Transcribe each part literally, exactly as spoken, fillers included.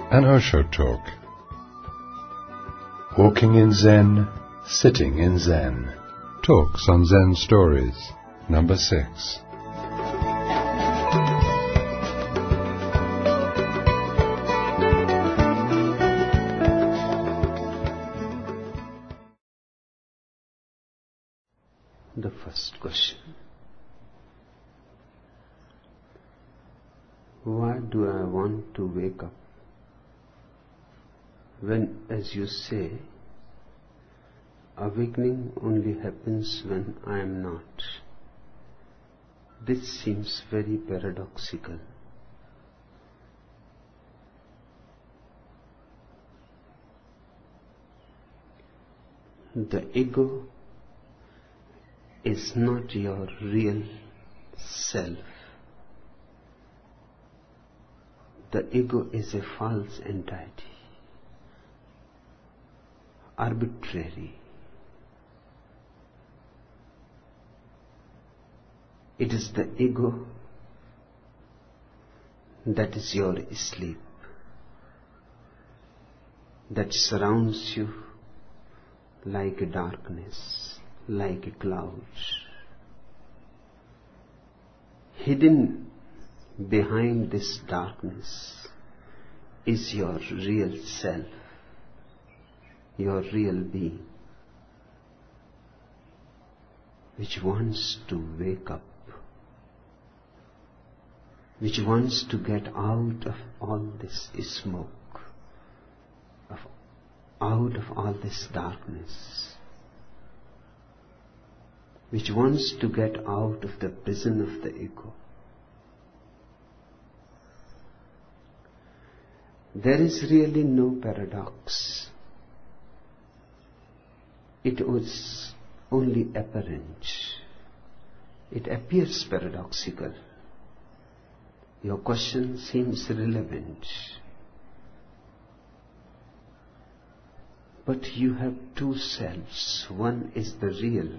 An Osho Talk. Walking in Zen, sitting in Zen. Talks on Zen Stories, number six. The first question. Why do I want to wake up when, as you say, awakening only happens when I am not? This seems very paradoxical. The ego is not your real self. The ego is a false entity, arbitrary. It is the ego that is your sleep, that surrounds you like a darkness, like a cloud. Hidden behind this darkness is your real self, your real being, which wants to wake up, which wants to get out of all this smoke, of, out of all this darkness, which wants to get out of the prison of the ego. There is really no paradox. It was only apparent. It appears paradoxical. Your question seems relevant. But you have two selves. One is the real,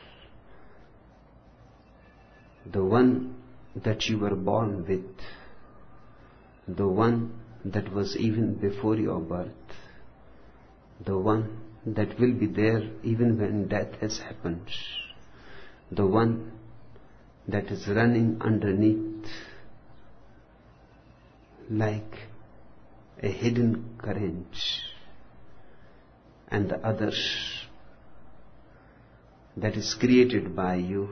the one that you were born with, the one that was even before your birth, the one that will be there even when death has happened, the one that is running underneath like a hidden current, and the other that is created by you,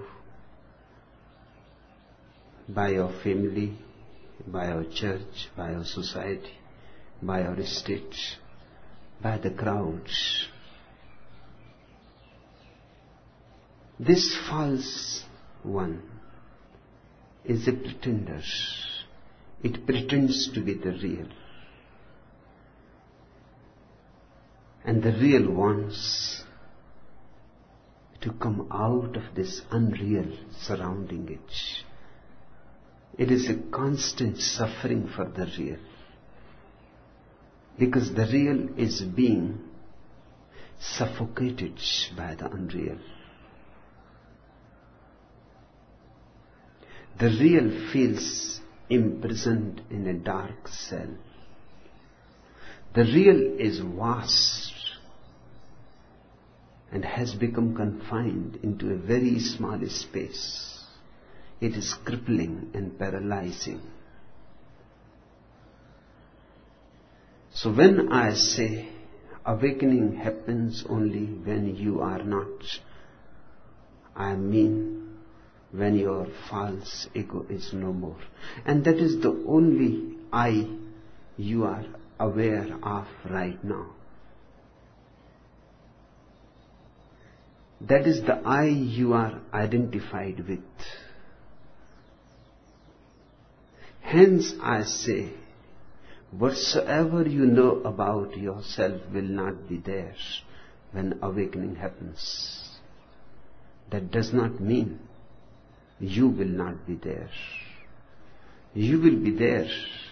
by your family, by your church, by your society, by your state, by the crowds. This false one is a pretender. It pretends to be the real. And the real wants to come out of this unreal surrounding it. It is a constant suffering for the real, because the real is being suffocated by the unreal. The real feels imprisoned in a dark cell. The real is vast and has become confined into a very small space. It is crippling and paralyzing. So when I say awakening happens only when you are not, I mean when your false ego is no more. And that is the only I you are aware of right now. That is the I you are identified with. Hence I say, whatsoever you know about yourself will not be there when awakening happens. That does not mean you will not be there. You will be there,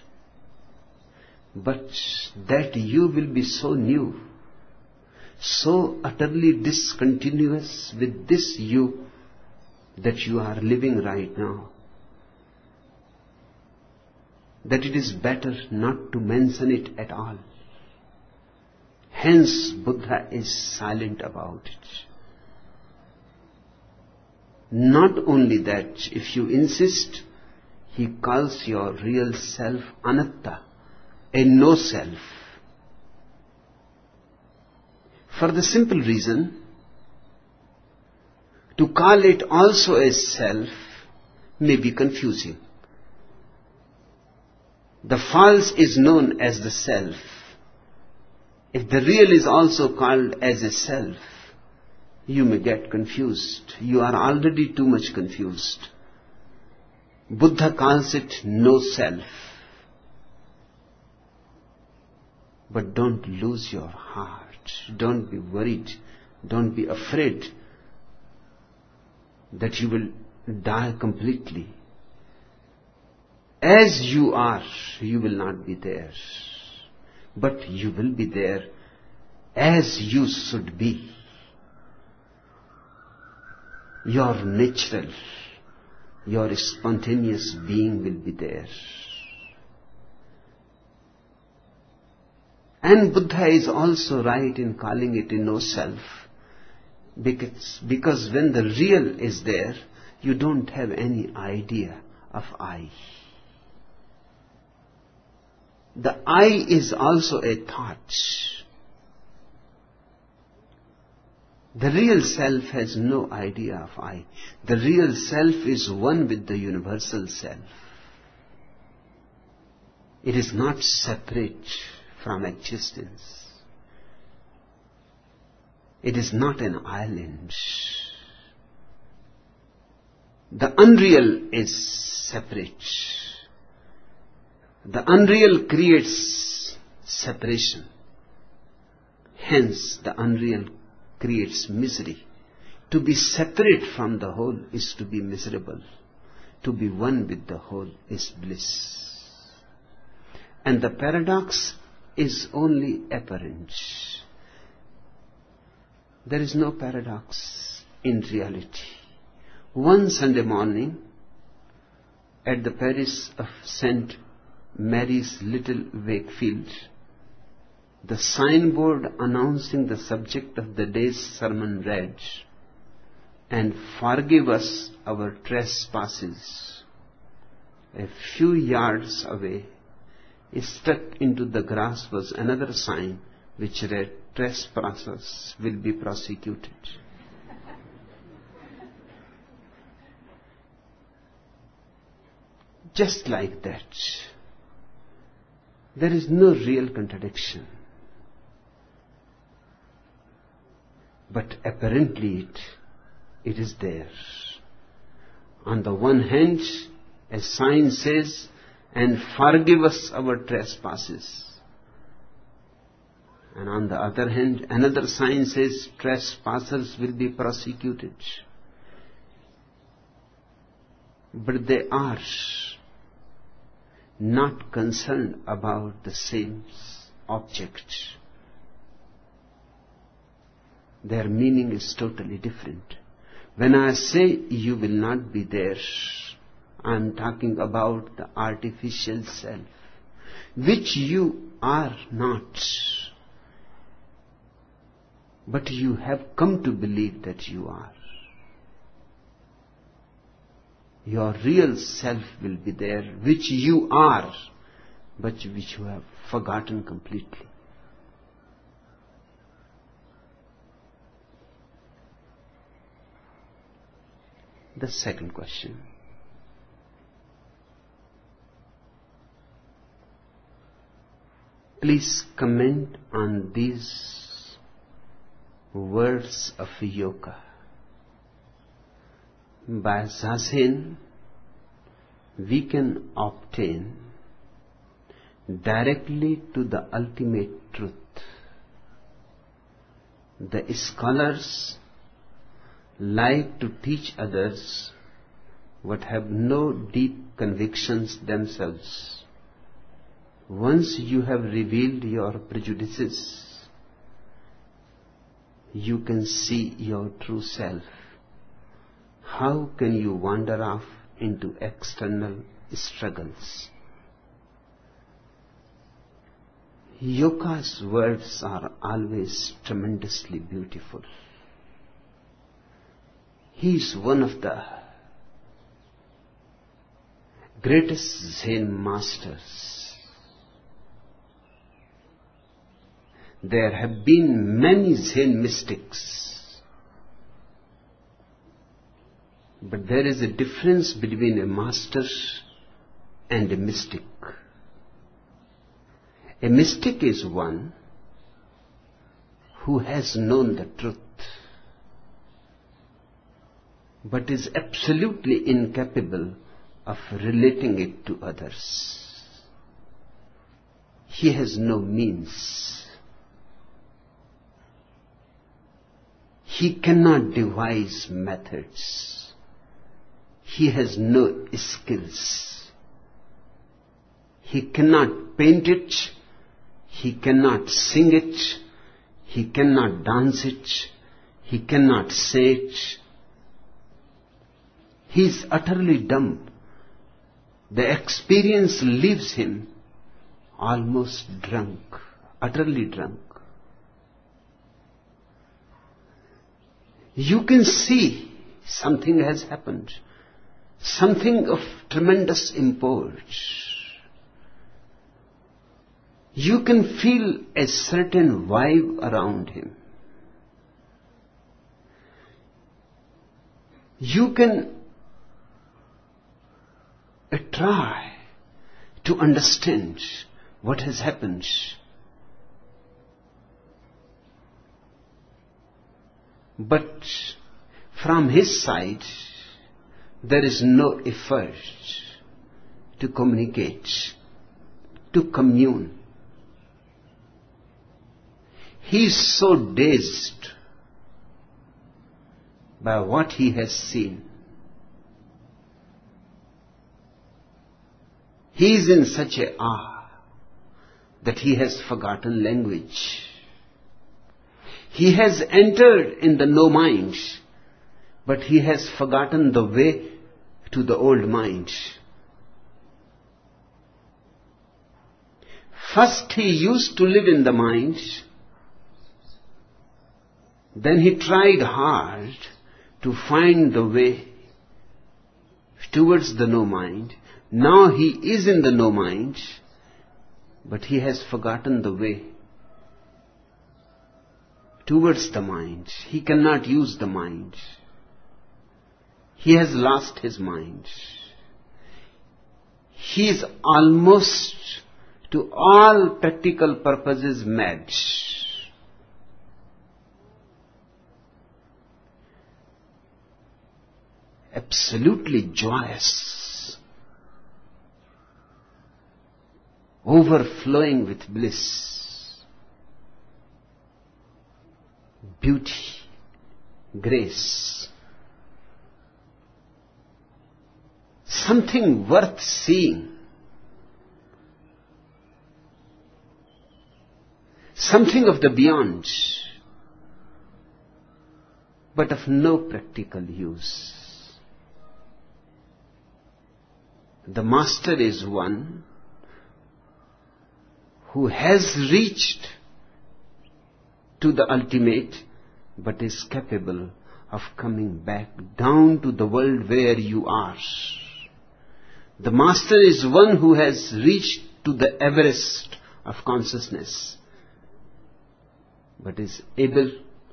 but that you will be so new, so utterly discontinuous with this you that you are living right now, that it is better not to mention it at all. Hence, Buddha is silent about it. Not only that, if you insist, he calls your real self anatta, a no self. For the simple reason, to call it also as self may be confusing. The false is known as the self. If the real is also called as a self, you may get confused. You are already too much confused. Buddha calls it no self. But don't lose your heart. Don't be worried. Don't be afraid that you will die completely. As you are, you will not be there. But you will be there as you should be. Your natural, your spontaneous being will be there. And Buddha is also right in calling it a no self, because, because when the real is there, you don't have any idea of I. The I is also a thought. The real self has no idea of I. The real self is one with the universal self. It is not separate from existence. It is not an island. The unreal is separate. The unreal creates separation. Hence, the unreal creates misery. To be separate from the whole is to be miserable. To be one with the whole is bliss. And the paradox is only apparent. There is no paradox in reality. One Sunday morning, at the parish of Saint Mary's Little Wakefield, the signboard announcing the subject of the day's sermon read, "And forgive us our trespasses." A few yards away, stuck into the grass, was another sign which read, "Trespassers will be prosecuted." Just like that. There is no real contradiction. But apparently it, it is there. On the one hand, a sign says, "And forgive us our trespasses." And on the other hand, another sign says, "Trespassers will be prosecuted." But they are not concerned about the same object. Their meaning is totally different. When I say you will not be there, I am talking about the artificial self, which you are not. But you have come to believe that you are. Your real self will be there, which you are, but which you have forgotten completely. The second question. Please comment on these words of yoga. By Zazen, we can obtain directly to the ultimate truth. The scholars like to teach others but have no deep convictions themselves. Once you have revealed your prejudices, you can see your true self. How can you wander off into external struggles? Yoga's words are always tremendously beautiful. He is one of the greatest Zen masters. There have been many Zen mystics, but there is a difference between a master and a mystic. A mystic is one who has known the truth, but is absolutely incapable of relating it to others. He has no means. He cannot devise methods. He has no skills. He cannot paint it. He cannot sing it. He cannot dance it. He cannot say it. He is utterly dumb. The experience leaves him almost drunk, utterly drunk. You can see something has happened, something of tremendous import. You can feel a certain vibe around him. You can uh, try to understand what has happened. But from his side, there is no effort to communicate, to commune. He is so dazed by what he has seen. He is in such a awe that he has forgotten language. He has entered in the no mind, but he has forgotten the way to the old mind. First he used to live in the mind, then he tried hard to find the way towards the no mind. Now he is in the no mind, but he has forgotten the way towards the mind. He cannot use the mind. He has lost his mind. He is almost to all practical purposes mad. Absolutely joyous, overflowing with bliss, beauty, grace, something worth seeing, something of the beyond, but of no practical use. The master is one who has reached to the ultimate, but is capable of coming back down to the world where you are. The master is one who has reached to the Everest of consciousness, but is able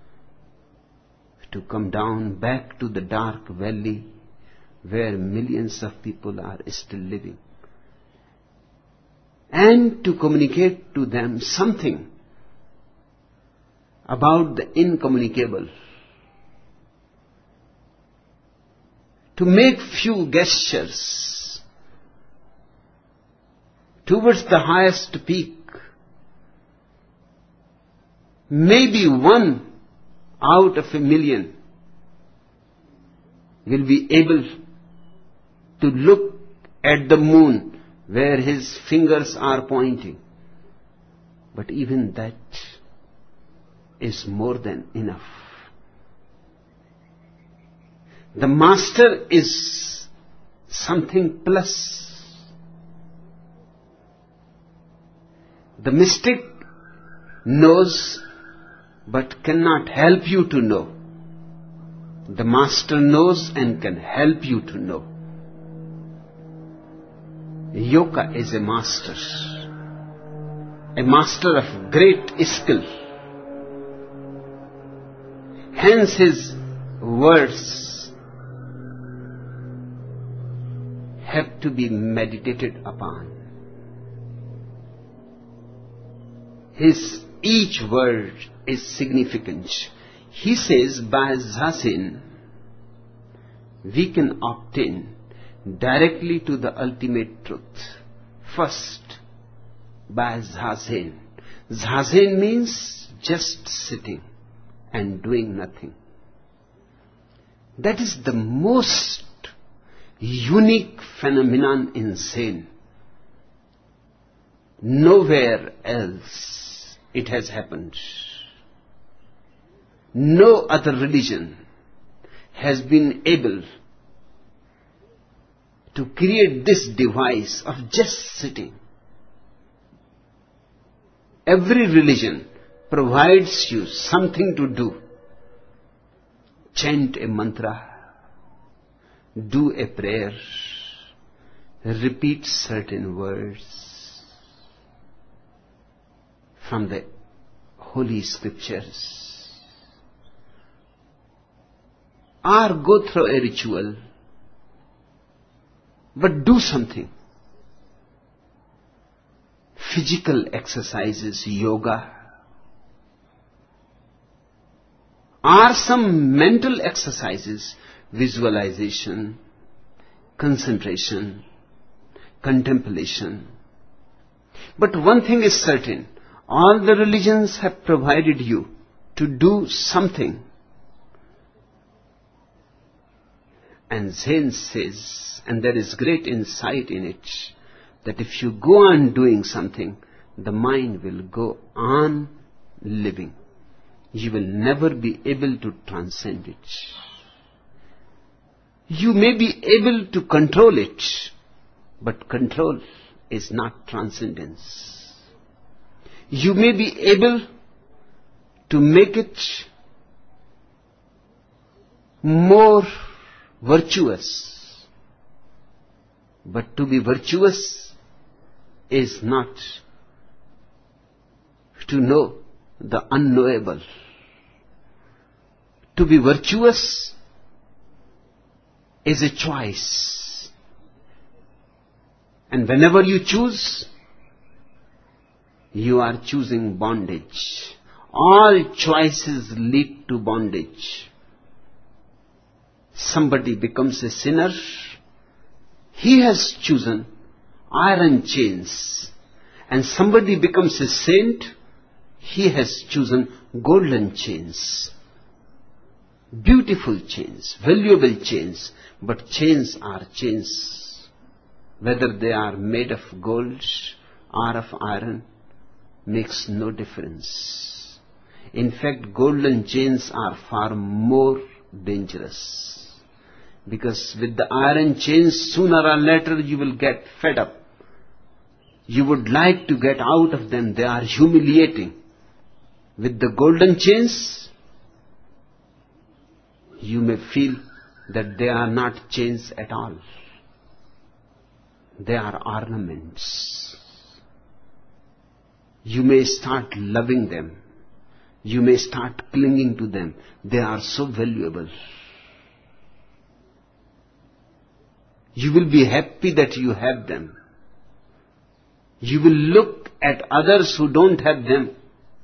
to come down back to the dark valley where millions of people are still living, and to communicate to them something about the incommunicable, to make few gestures towards the highest peak. Maybe one out of a million will be able to look at the moon where his fingers are pointing. But even that is more than enough. The master is something plus. The mystic knows but cannot help you to know. The master knows and can help you to know. Yoga is a master, a master of great skill. Hence his words have to be meditated upon. His each word is significant. He says, by Zazen, we can obtain directly to the ultimate truth. First, by Zazen. Zazen means just sitting and doing nothing. That is the most unique phenomenon in Zen. Nowhere else it has happened. No other religion has been able to create this device of just sitting. Every religion provides you something to do. Chant a mantra, do a prayer, repeat certain words from the holy scriptures, or go through a ritual, but do something. Physical exercises, yoga, or some mental exercises, visualization, concentration, contemplation. But one thing is certain, all the religions have provided you to do something. And Zen says, and there is great insight in it, that if you go on doing something, the mind will go on living. You will never be able to transcend it. You may be able to control it, but control is not transcendence. You may be able to make it more virtuous, but to be virtuous is not to know the unknowable. To be virtuous is a choice. And whenever you choose, you are choosing bondage. All choices lead to bondage. Somebody becomes a sinner, he has chosen iron chains. And somebody becomes a saint, he has chosen golden chains. Beautiful chains, valuable chains, but chains are chains. Whether they are made of gold or of iron makes no difference. In fact, golden chains are far more dangerous. Because with the iron chains, sooner or later you will get fed up. You would like to get out of them. They are humiliating. With the golden chains, you may feel that they are not chains at all. They are ornaments. You may start loving them. You may start clinging to them. They are so valuable. You will be happy that you have them. You will look at others who don't have them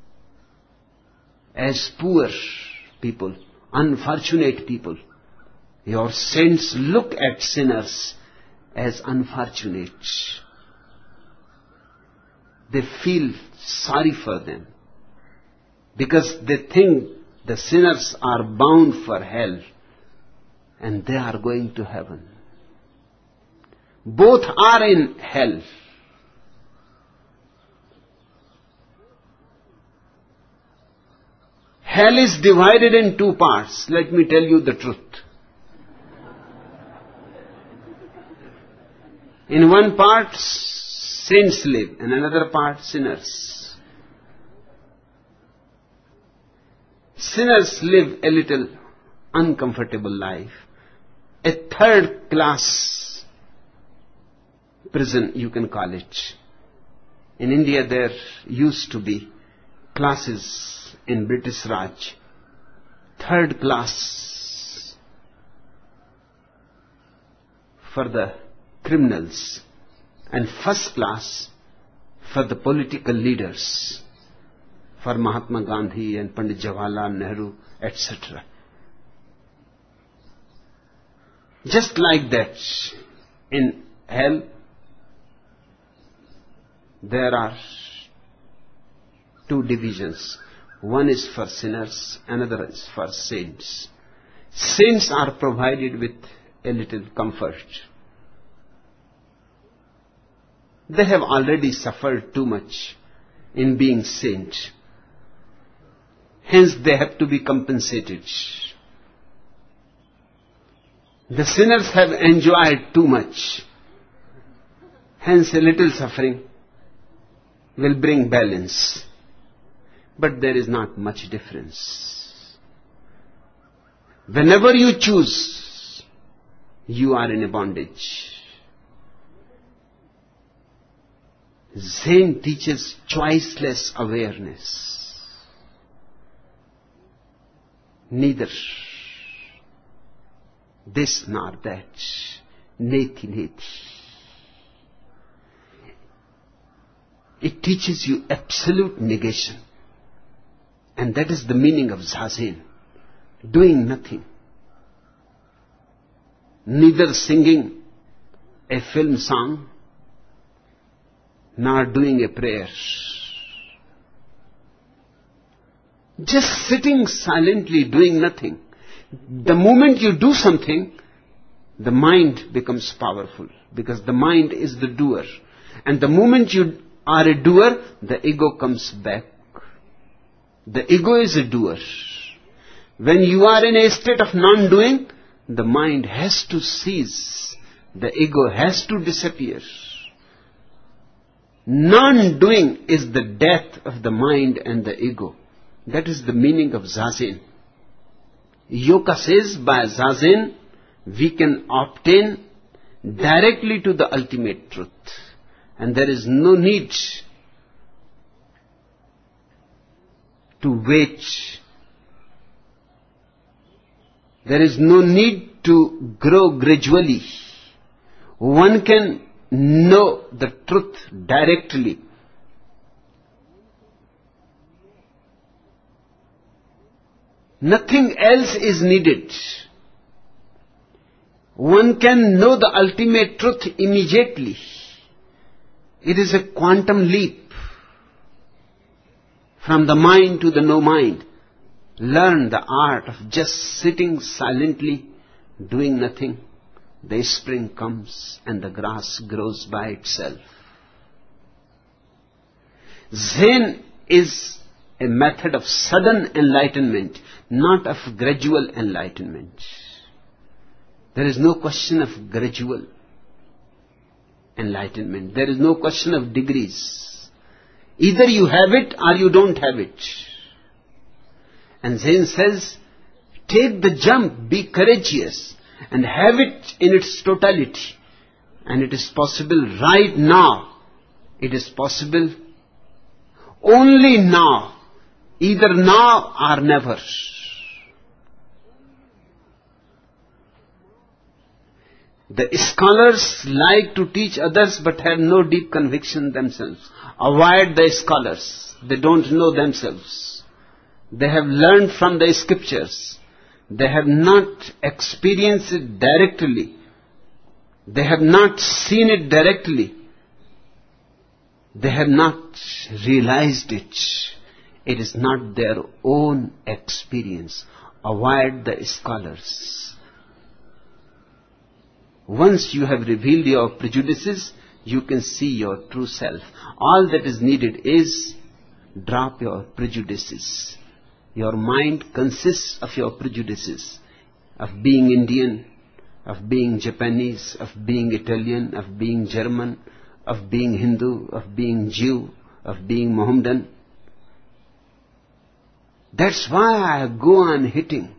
as poor people, unfortunate people. Your saints look at sinners as unfortunate. They feel sorry for them because they think the sinners are bound for hell and they are going to heaven. Both are in hell. Hell is divided in two parts. Let me tell you the truth. In one part, saints live, in another part, sinners. Sinners live a little uncomfortable life. A third class prison, you can call it. In India there used to be classes in British Raj. Third class for the criminals and first class for the political leaders, for Mahatma Gandhi and Pandit Jawaharlal Nehru, et cetera. Just like that, in hell, there are two divisions. One is for sinners, another is for saints. Saints are provided with a little comfort. They have already suffered too much in being saint. Hence they have to be compensated. The sinners have enjoyed too much. Hence a little suffering will bring balance. But there is not much difference. Whenever you choose, you are in a bondage. Zen teaches choiceless awareness. Neither this nor that. Neti neti. It teaches you absolute negation. And that is the meaning of Zazen. Doing nothing. Neither singing a film song, nor doing a prayer. Just sitting silently doing nothing. The moment you do something, the mind becomes powerful, because the mind is the doer. And the moment you are a doer, the ego comes back. The ego is a doer. When you are in a state of non-doing, the mind has to cease. The ego has to disappear. Non-doing is the death of the mind and the ego. That is the meaning of Zazen. Yoga says by Zazen we can obtain directly to the ultimate truth. And there is no need to wait. There is no need to grow gradually. One can know the truth directly. Nothing else is needed. One can know the ultimate truth immediately. It is a quantum leap from the mind to the no mind. Learn the art of just sitting silently, doing nothing. The spring comes and the grass grows by itself. Zen is a method of sudden enlightenment, not of gradual enlightenment. There is no question of gradual enlightenment. There is no question of degrees. Either you have it or you don't have it. And Zen says, take the jump, be courageous, and have it in its totality. And it is possible right now. It is possible only now. Either now or never. The scholars like to teach others but have no deep conviction themselves. Avoid the scholars. They don't know themselves. They have learned from the scriptures. They have not experienced it directly. They have not seen it directly. They have not realized it. It is not their own experience. Avoid the scholars. Once you have revealed your prejudices, you can see your true self. All that is needed is drop your prejudices. Your mind consists of your prejudices, of being Indian, of being Japanese, of being Italian, of being German, of being Hindu, of being Jew, of being Mohammedan. That's why I go on hitting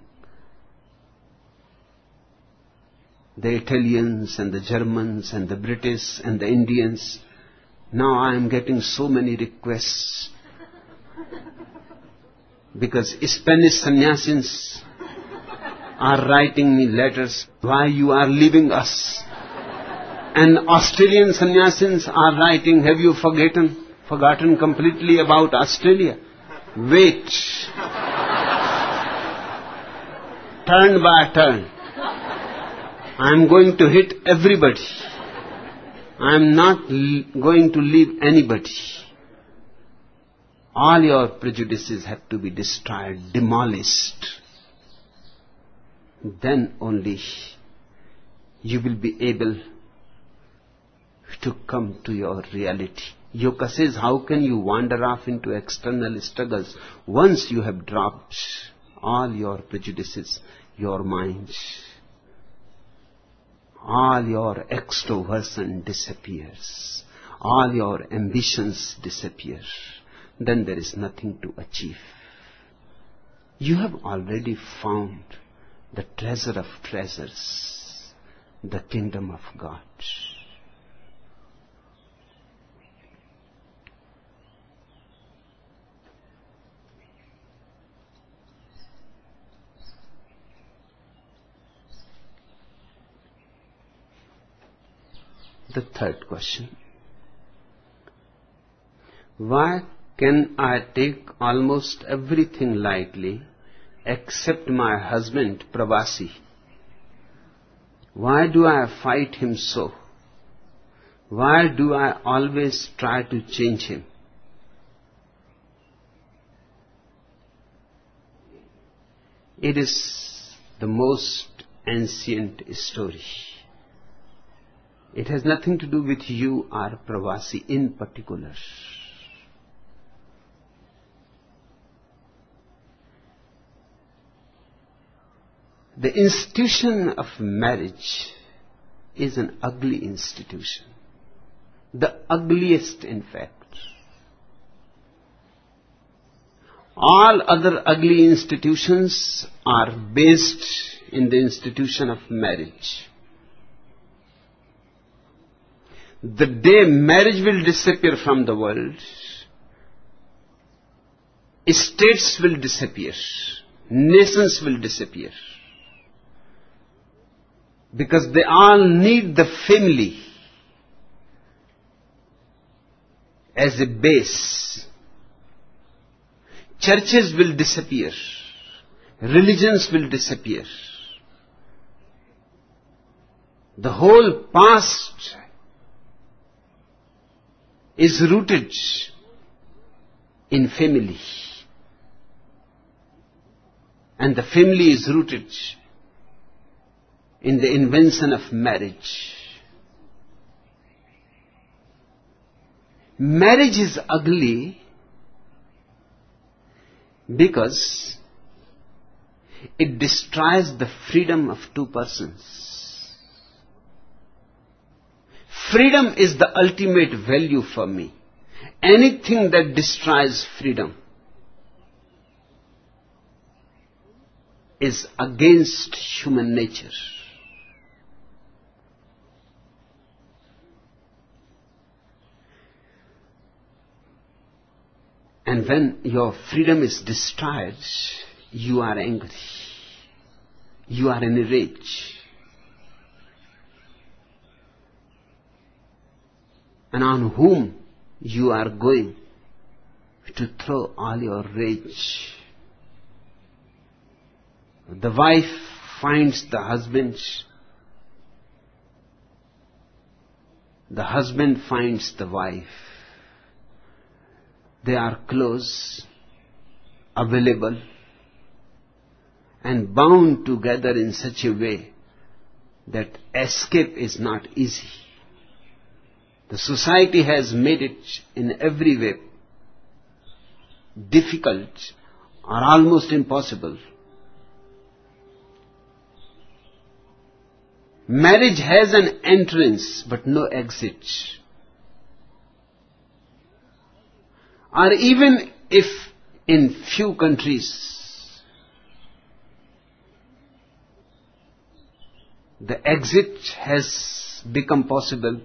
the Italians and the Germans and the British and the Indians. Now I am getting so many requests because Spanish sannyasins are writing me letters, why you are leaving us. And Australian sannyasins are writing, have you forgotten, forgotten completely about Australia? Wait. Turn by turn. I am going to hit everybody. I am not l- going to leave anybody. All your prejudices have to be destroyed, demolished. Then only you will be able to come to your reality. Yoga says, how can you wander off into external struggles once you have dropped all your prejudices, your minds? All your extroversion disappears. All your ambitions disappear. Then there is nothing to achieve. You have already found the treasure of treasures, the kingdom of God. The third question. Why can I take almost everything lightly except my husband Pravasi? Why do I fight him so? Why do I always try to change him? It is the most ancient story. It has nothing to do with you or Pravasi in particular. The institution of marriage is an ugly institution. The ugliest, in fact. All other ugly institutions are based in the institution of marriage. The day marriage will disappear from the world, states will disappear, nations will disappear. Because they all need the family as a base. Churches will disappear. Religions will disappear. The whole past is rooted in family. And the family is rooted in the invention of marriage. Marriage is ugly because it destroys the freedom of two persons. Freedom is the ultimate value for me. Anything that destroys freedom is against human nature. And when your freedom is destroyed, you are angry. You are in a rage. And on whom you are going to throw all your rage. The wife finds the husband. The husband finds the wife. They are close, available, and bound together in such a way that escape is not easy. The society has made it in every way difficult or almost impossible. Marriage has an entrance but no exit. Or even if in few countries, the exit has become possible.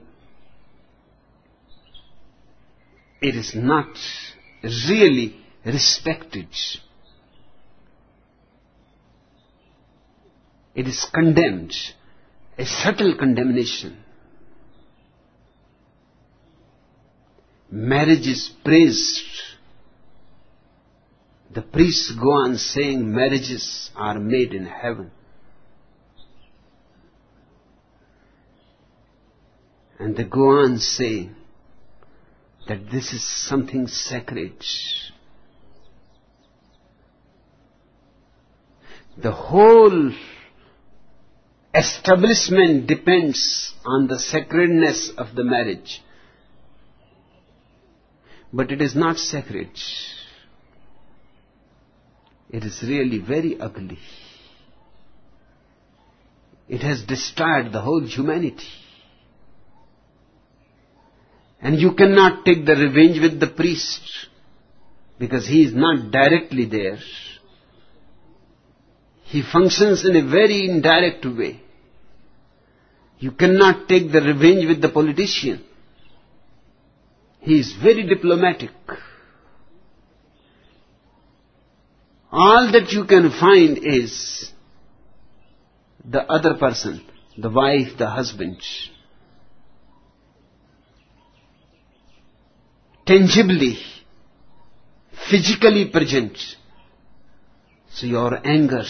It is not really respected. It is condemned, a subtle condemnation. Marriage is praised. The priests go on saying marriages are made in heaven. And they go on saying that this is something sacred. The whole establishment depends on the sacredness of the marriage. But it is not sacred. It is really very ugly. It has destroyed the whole humanity. And you cannot take the revenge with the priest, because he is not directly there. He functions in a very indirect way. You cannot take the revenge with the politician. He is very diplomatic. All that you can find is the other person, the wife, the husband, tangibly, physically present. So your anger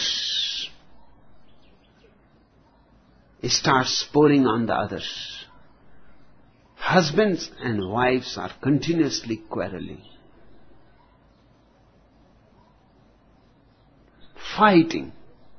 starts pouring on the others. Husbands and wives are continuously quarreling, fighting,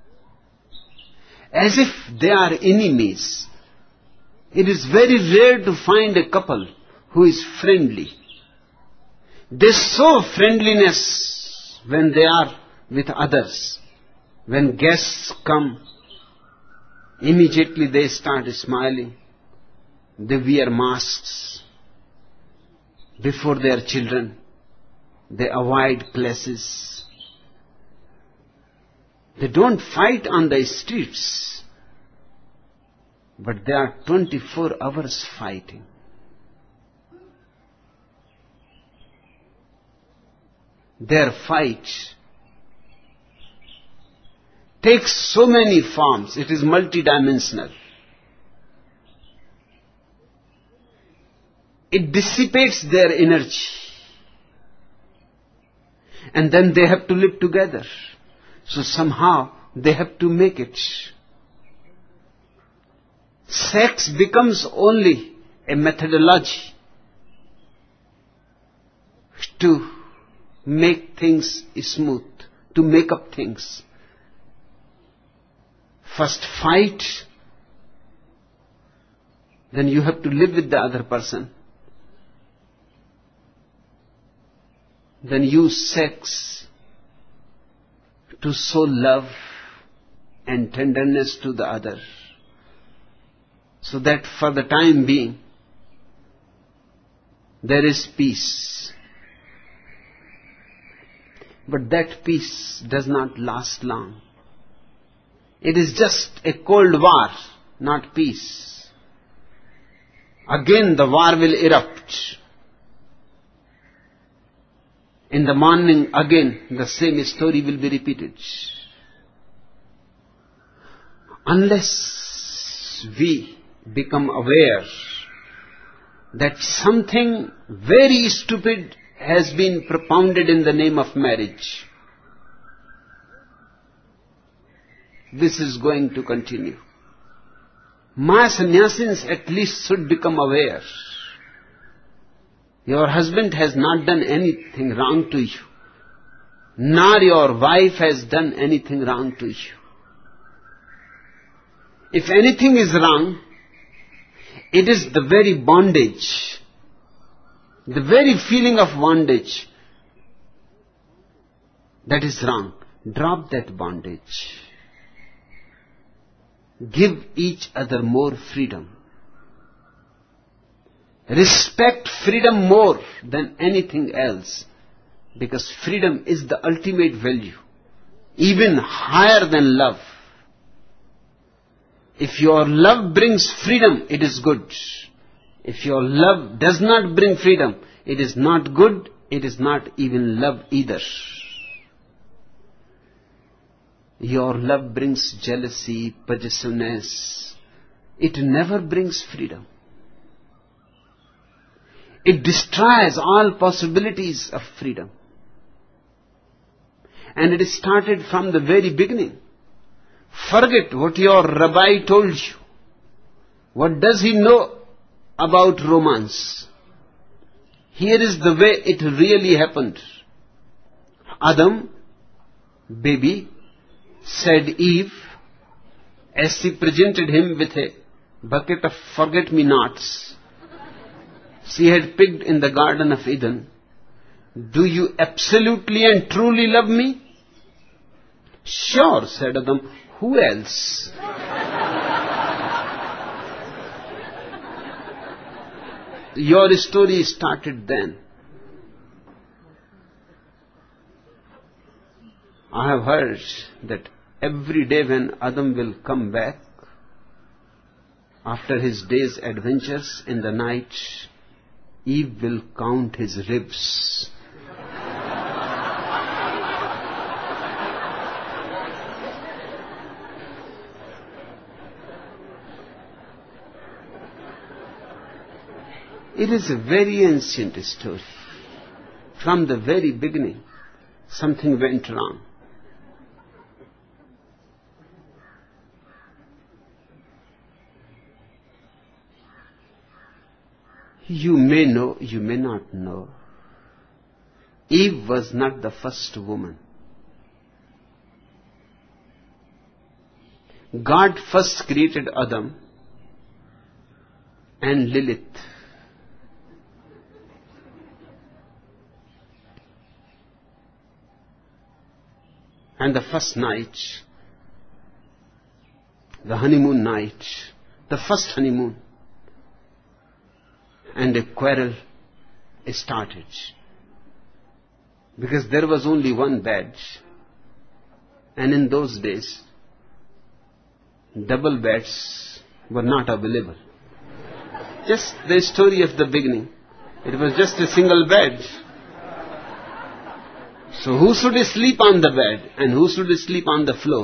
as if they are enemies. It is very rare to find a couple who is friendly. They show friendliness when they are with others. When guests come, immediately they start smiling. They wear masks before their children. They avoid classes. They don't fight on the streets, but they are twenty-four hours fighting. Their fight takes so many forms. It is multidimensional. It dissipates their energy. And then they have to live together. So somehow they have to make it. Sex becomes only a methodology to make things smooth, to make up things. First fight, then you have to live with the other person. Then use sex to show love and tenderness to the other, so that for the time being there is peace. But that peace does not last long. It is just a cold war, not peace. Again the war will erupt. In the morning again the same story will be repeated. Unless we become aware that something very stupid has been propounded in the name of marriage, this is going to continue. My sannyasins at least should become aware. Your husband has not done anything wrong to you, nor your wife has done anything wrong to you. If anything is wrong, it is the very bondage, the very feeling of bondage that is wrong. Drop that bondage. Give each other more freedom. Respect freedom more than anything else. Because freedom is the ultimate value, even higher than love. If your love brings freedom, it is good. If your love does not bring freedom, it is not good, it is not even love either. Your love brings jealousy, possessiveness. It never brings freedom. It destroys all possibilities of freedom. And it started from the very beginning. Forget what your rabbi told you. What does he know about romance? Here is the way it really happened. Adam, baby, said Eve, as she presented him with a bucket of forget-me-nots she had picked in the Garden of Eden, "Do you absolutely and truly love me?" "Sure," said Adam. "Who else?" Your story started then. I have heard that every day when Adam will come back, after his day's adventures in the night, Eve will count his ribs. It is a very ancient story. From the very beginning, something went wrong. You may know, you may not know. Eve was not the first woman. God first created Adam and Lilith. And the first night, the honeymoon night, the first honeymoon, and a quarrel started. Because there was only one bed. And in those days, double beds were not available. Just the story of the beginning. It was just a single bed. So who should sleep on the bed and who should sleep on the floor?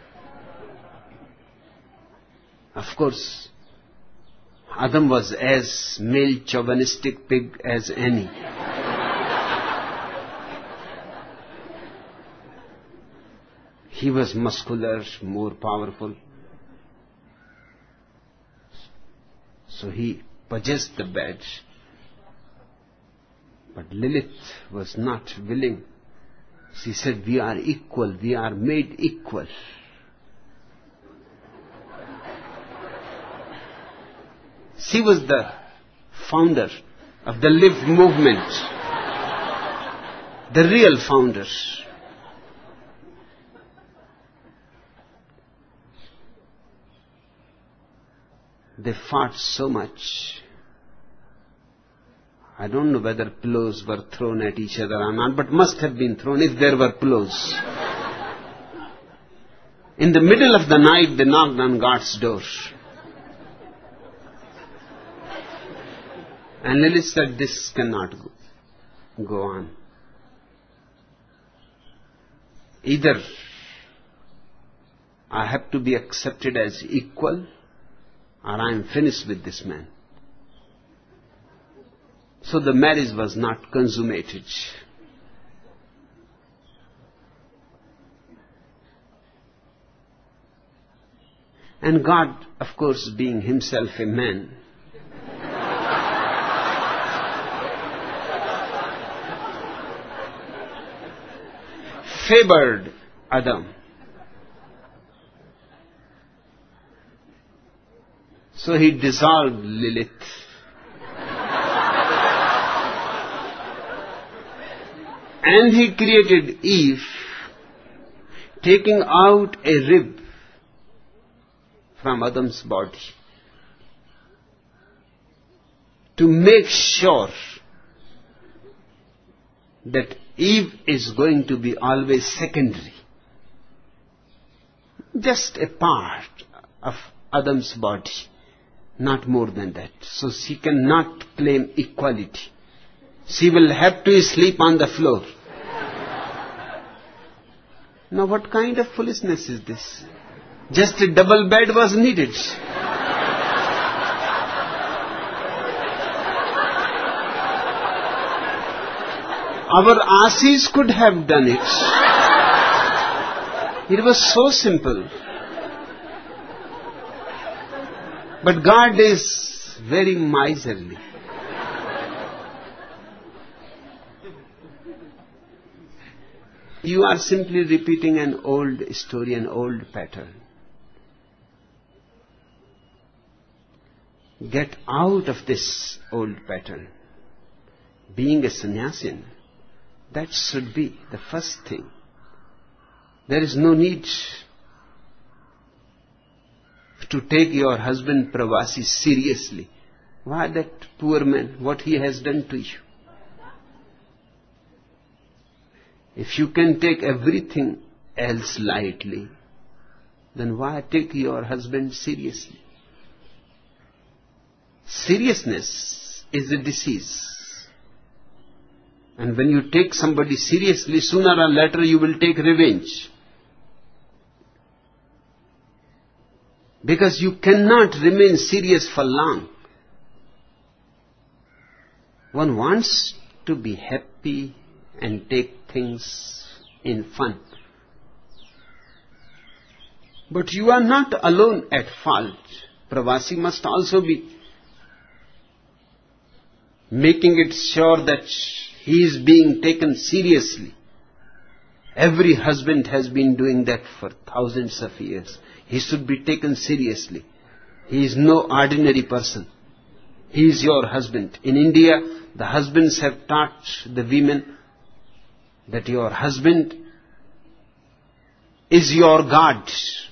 Of course, Adam was as male chauvinistic pig as any. He was muscular, more powerful. So he possessed the bed. But Lilith was not willing. She said, "We are equal, we are made equal." She was the founder of the Live movement, the real founder. They fought so much. I don't know whether pillows were thrown at each other or not, but must have been thrown if there were pillows. In the middle of the night, they knocked on God's door. And Lilith said, "This cannot go, go on. Either I have to be accepted as equal, or I am finished with this man." So the marriage was not consummated. And God, of course, being himself a man, favored Adam. So he dissolved Lilith. And he created Eve, taking out a rib from Adam's body to make sure that Eve is going to be always secondary. Just a part of Adam's body. Not more than that. So she cannot claim equality. She will have to sleep on the floor. Now what kind of foolishness is this? Just a double bed was needed. Our asses could have done it. It was so simple. But God is very miserly. You are simply repeating an old story, an old pattern. Get out of this old pattern. Being a sannyasin, that should be the first thing. There is no need to take your husband Pravasi seriously. Why that poor man, what he has done to you? If you can take everything else lightly, then why take your husband seriously? Seriousness is a disease. And when you take somebody seriously, sooner or later you will take revenge. Because you cannot remain serious for long. One wants to be happy and take things in fun. But you are not alone at fault. Pravasi must also be making it sure that he is being taken seriously. Every husband has been doing that for thousands of years. He should be taken seriously. He is no ordinary person. He is your husband. In India, the husbands have taught the women that your husband is your God.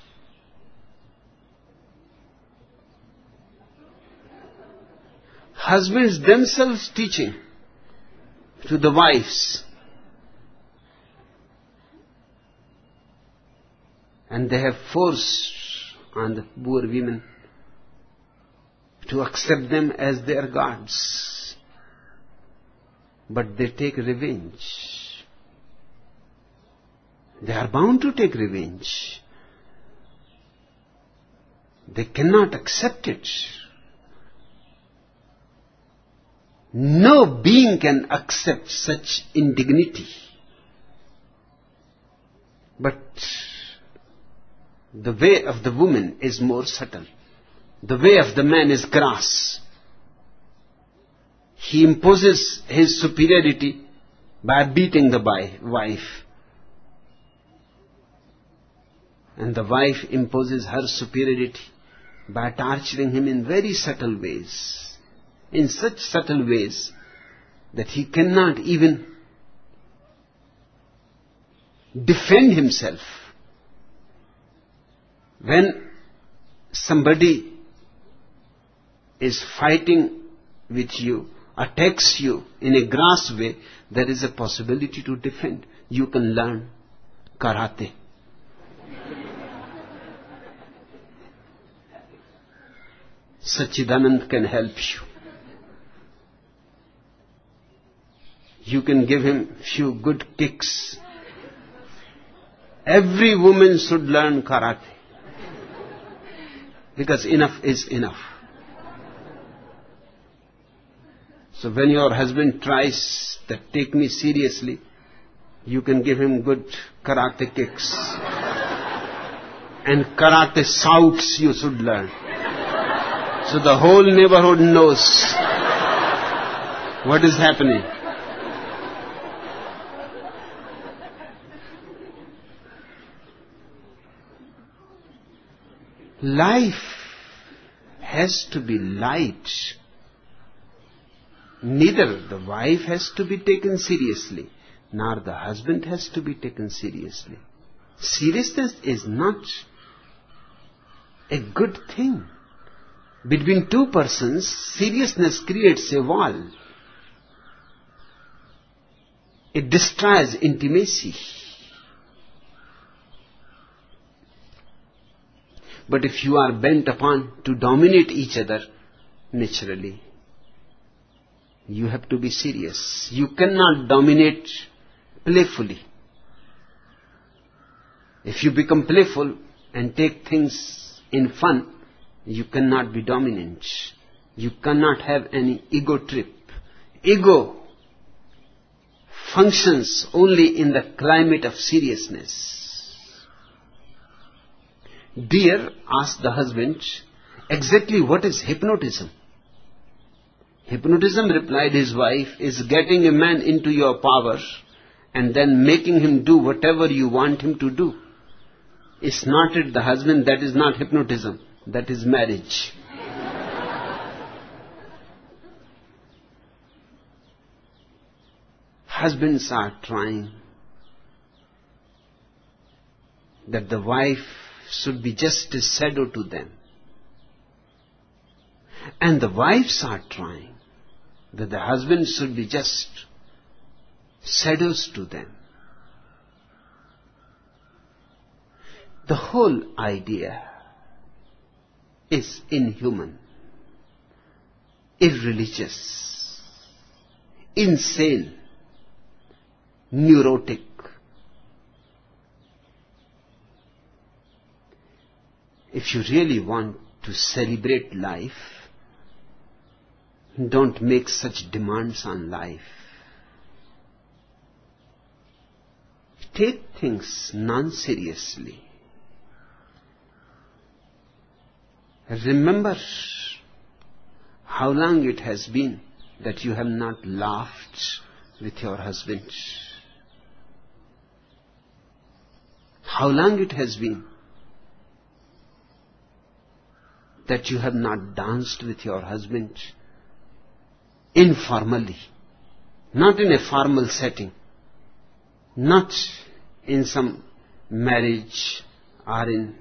Husbands themselves teaching to the wives. And they have forced on the poor women to accept them as their gods. But they take revenge. They are bound to take revenge. They cannot accept it. No being can accept such indignity. But the way of the woman is more subtle. The way of the man is grass. He imposes his superiority by beating the wife. And the wife imposes her superiority by torturing him in very subtle ways. In such subtle ways that he cannot even defend himself. When somebody is fighting with you, attacks you in a grass way, there is a possibility to defend. You can learn karate. Sachidanand can help you. You can give him few good kicks. Every woman should learn karate. Because enough is enough. So when your husband tries to take me seriously, you can give him good karate kicks. And karate shouts you should learn. So the whole neighborhood knows what is happening. Life has to be light. Neither the wife has to be taken seriously, nor the husband has to be taken seriously. Seriousness is not a good thing. Between two persons, seriousness creates a wall. It destroys intimacy. But if you are bent upon to dominate each other, naturally, you have to be serious. You cannot dominate playfully. If you become playful and take things in fun, you cannot be dominant. You cannot have any ego trip. Ego functions only in the climate of seriousness. Dear asked the husband, exactly what is hypnotism? Hypnotism, replied his wife, is getting a man into your power and then making him do whatever you want him to do. Snorted the husband, that is not hypnotism, that is marriage. Husbands are trying that the wife should be just a shadow to them. And the wives are trying that the husband should be just shadows to them. The whole idea is inhuman, irreligious, insane, neurotic. If you really want to celebrate life, don't make such demands on life. Take things non-seriously. Remember how long it has been that you have not laughed with your husband. How long it has been that you have not danced with your husband informally, not in a formal setting, not in some marriage or in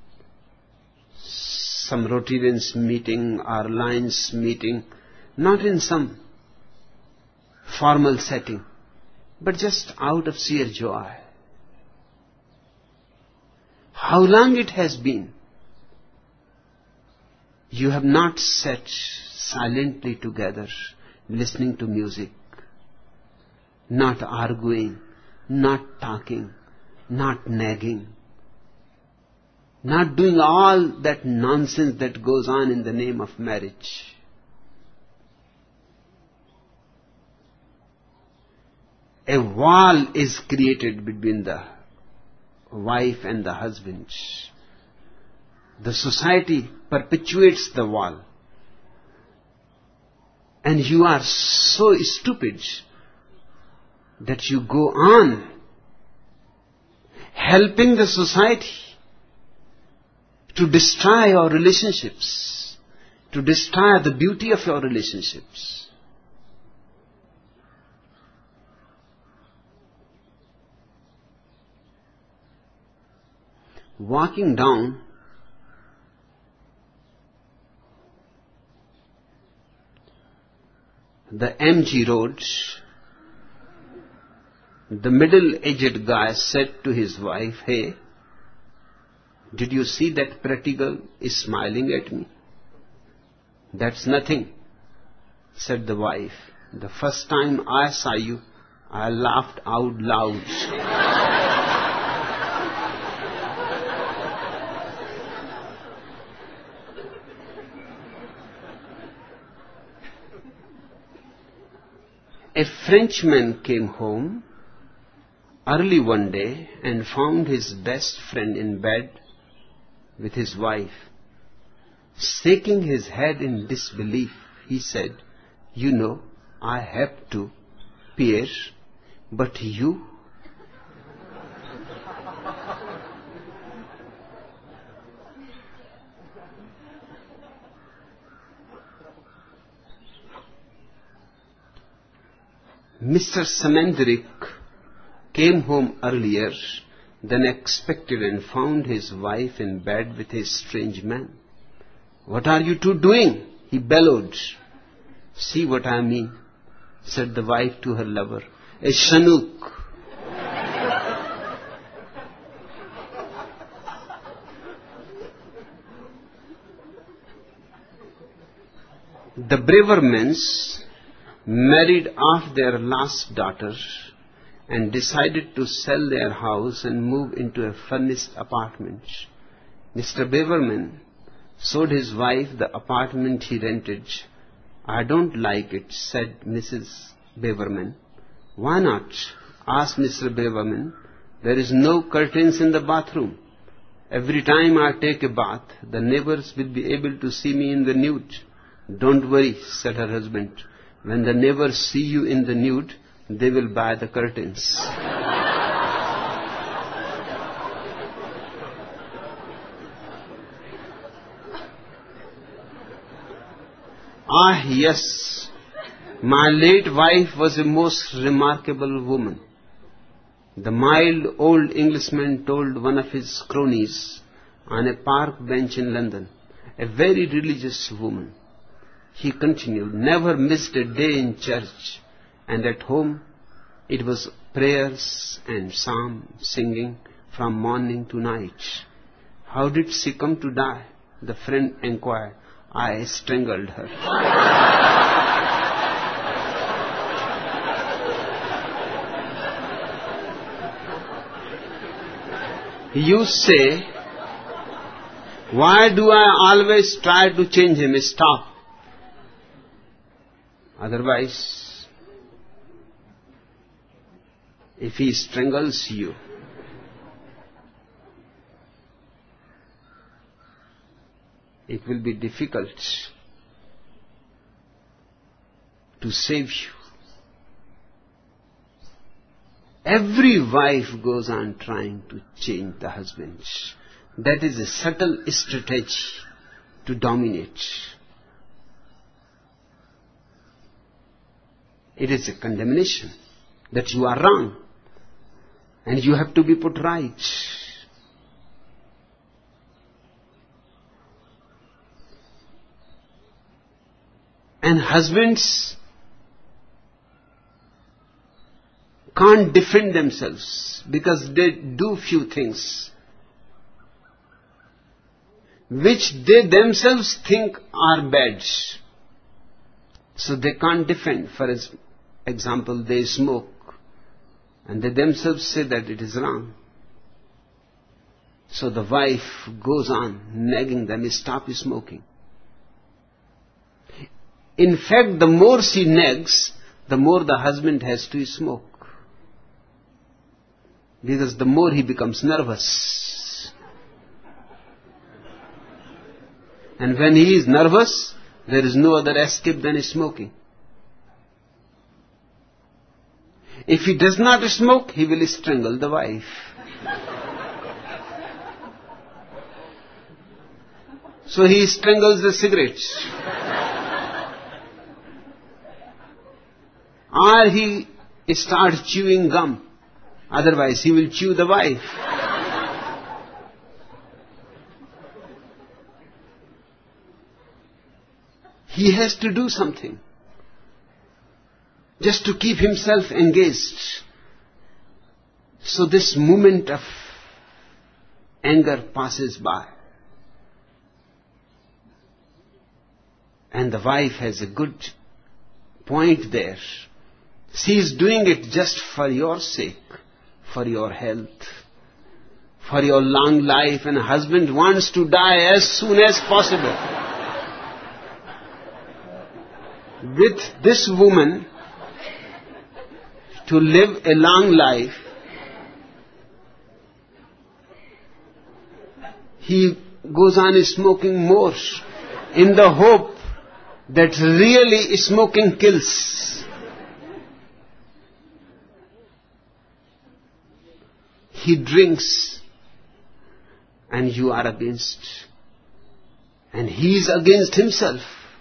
some Rotarians meeting or Lions meeting, not in some formal setting, but just out of sheer joy. How long it has been you have not sat silently together listening to music, not arguing, not talking, not nagging, not doing all that nonsense that goes on in the name of marriage. A wall is created between the wife and the husband. The society perpetuates the wall. And you are so stupid that you go on helping the society to destroy your relationships, to destroy the beauty of your relationships. Walking down the M G road, the middle-aged guy said to his wife, "Hey, did you see that pretty girl is smiling at me?" "That's nothing," said the wife. "The first time I saw you, I laughed out loud." A Frenchman came home early one day and found his best friend in bed with his wife. Shaking his head in disbelief, he said, "You know, I have to, Pierre, but you..." Mister Samendrik came home earlier than expected and found his wife in bed with a strange man. "What are you two doing?" he bellowed. "See what I mean," said the wife to her lover. a Chinook. The Bravermans married off their last daughter and decided to sell their house and move into a furnished apartment. Mister Braverman showed his wife the apartment he rented. "I don't like it," said Missus Braverman. "Why not?" asked Mister Braverman. "There is no curtains in the bathroom. Every time I take a bath, the neighbors will be able to see me in the nude." "Don't worry," said her husband. "When the neighbors see you in the nude, they will buy the curtains." Ah, yes, my late wife was a most remarkable woman. The mild old Englishman told one of his cronies on a park bench in London, a very religious woman. He continued, never missed a day in church, and at home it was prayers and psalm singing from morning to night. "How did she come to die?" the friend inquired. "I strangled her." You say, "Why do I always try to change him?" Stop. Otherwise, if he strangles you, it will be difficult to save you. Every wife goes on trying to change the husband. That is a subtle strategy to dominate. It is a condemnation that you are wrong and you have to be put right. And husbands can't defend themselves because they do few things which they themselves think are bad. So they can't defend. For example, they smoke and they themselves say that it is wrong. So the wife goes on nagging them, "Stop smoking." In fact, the more she nags, the more the husband has to smoke. Because the more he becomes nervous. And when he is nervous, there is no other escape than smoking. If he does not smoke, he will strangle the wife. So he strangles the cigarettes. Or he starts chewing gum. Otherwise, he will chew the wife. He has to do something just to keep himself engaged. So this moment of anger passes by. And the wife has a good point there. She is doing it just for your sake, for your health, for your long life, and husband wants to die as soon as possible. With this woman, to live a long life, he goes on smoking more in the hope that really smoking kills. He drinks and you are against, and he is against himself,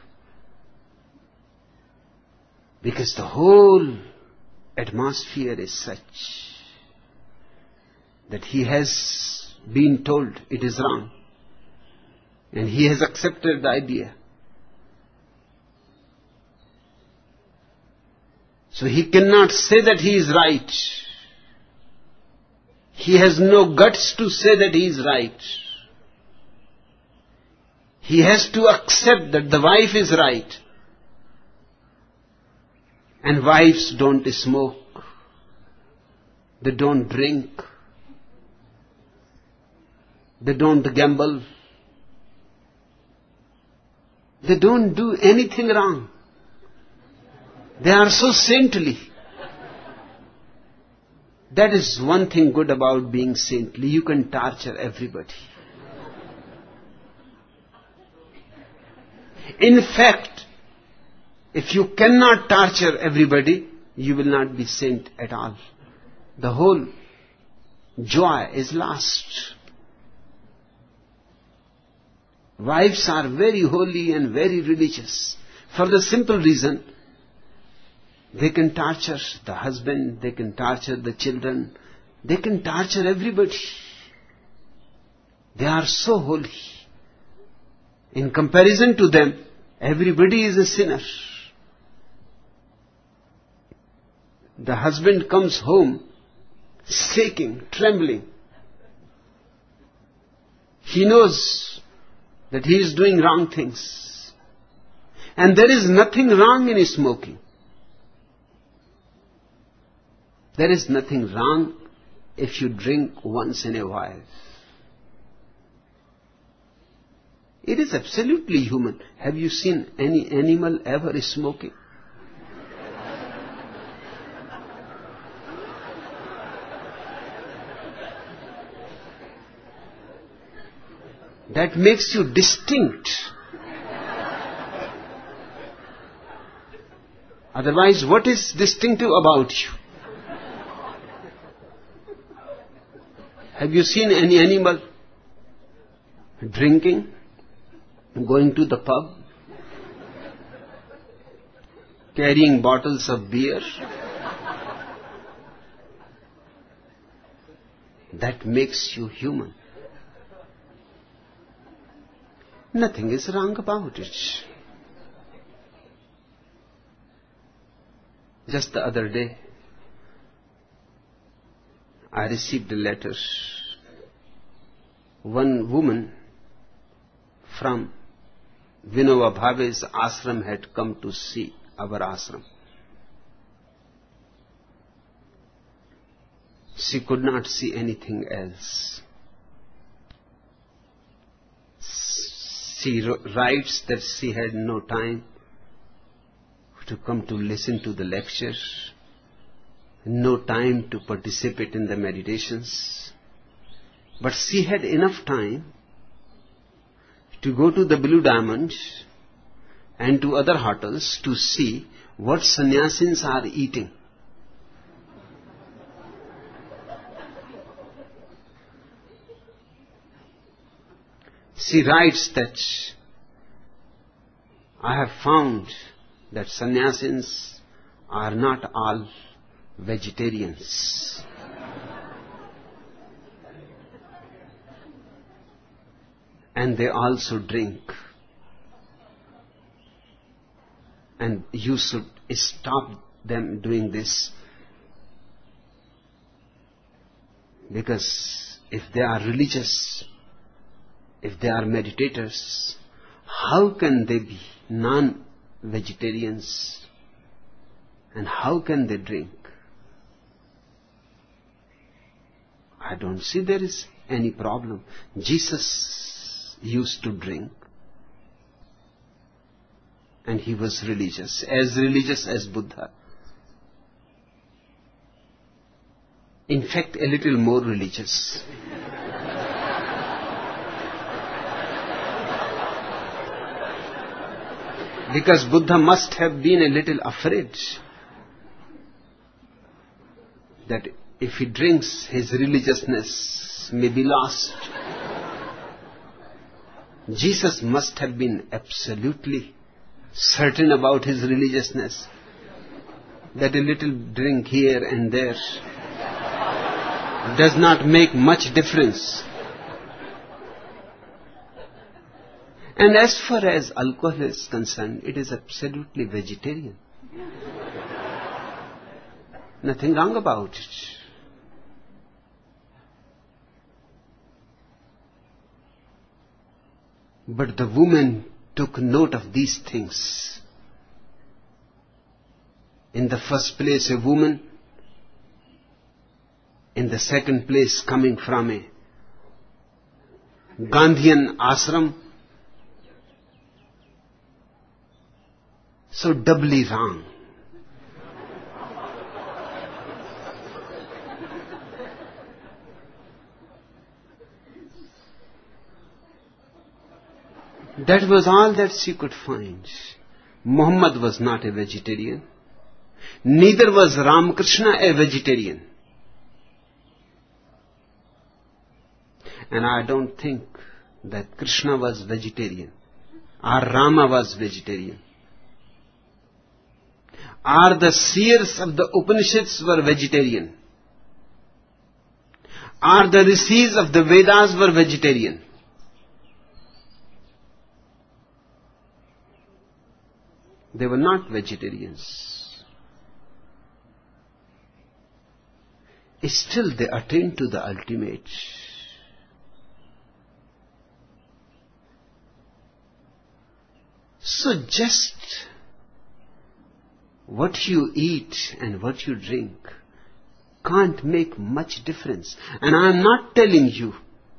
because the whole atmosphere is such that he has been told it is wrong and he has accepted the idea. So he cannot say that he is right. He has no guts to say that he is right. He has to accept that the wife is right. And wives don't smoke. They don't drink. They don't gamble. They don't do anything wrong. They are so saintly. That is one thing good about being saintly. You can torture everybody. In fact, if you cannot torture everybody, you will not be saint at all. The whole joy is lost. Wives are very holy and very religious for the simple reason they can torture the husband, they can torture the children, they can torture everybody. They are so holy. In comparison to them, everybody is a sinner. The husband comes home shaking, trembling. He knows that he is doing wrong things. And there is nothing wrong in smoking. There is nothing wrong if you drink once in a while. It is absolutely human. Have you seen any animal ever smoking? That makes you distinct. Otherwise, what is distinctive about you? Have you seen any animal drinking, going to the pub, carrying bottles of beer? That makes you human. Nothing is wrong about it. Just the other day, I received a letter. One woman from Vinoba Bhave's ashram had come to see our ashram. She could not see anything else. She writes that she had no time to come to listen to the lecture, no time to participate in the meditations. But she had enough time to go to the Blue Diamond and to other hotels to see what sannyasins are eating. She writes that I have found that sannyasins are not all vegetarians. And they also drink. And you should stop them doing this. Because if they are religious, if they are meditators, how can they be non-vegetarians? And how can they drink? I don't see there is any problem. Jesus used to drink. And he was religious, as religious as Buddha. In fact, a little more religious. Because Buddha must have been a little afraid that if he drinks, his religiousness may be lost. Jesus must have been absolutely certain about his religiousness, that a little drink here and there does not make much difference. And as far as alcohol is concerned, it is absolutely vegetarian. Nothing wrong about it. But the woman took note of these things. In the first place, a woman. In the second place, coming from a Gandhian ashram. So doubly wrong. That was all that she could find. Muhammad was not a vegetarian. Neither was Ramakrishna a vegetarian. And I don't think that Krishna was vegetarian, or Rama was vegetarian, or the seers of the Upanishads were vegetarian, or the rishis of the Vedas were vegetarian. They were not vegetarians. Still they attained to the ultimate. So just what you eat and what you drink can't make much difference. And I am not telling you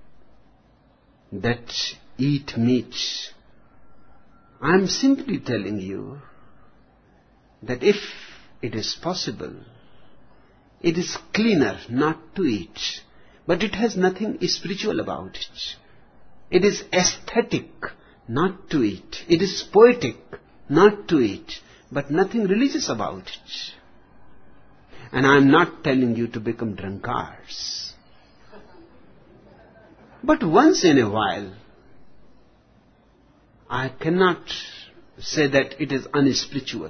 that eat meat. I am simply telling you that if it is possible, it is cleaner not to eat. But it has nothing spiritual about it. It is aesthetic not to eat. It is poetic not to eat. But nothing religious about it. And I am not telling you to become drunkards. But once in a while, I cannot say that it is unspiritual.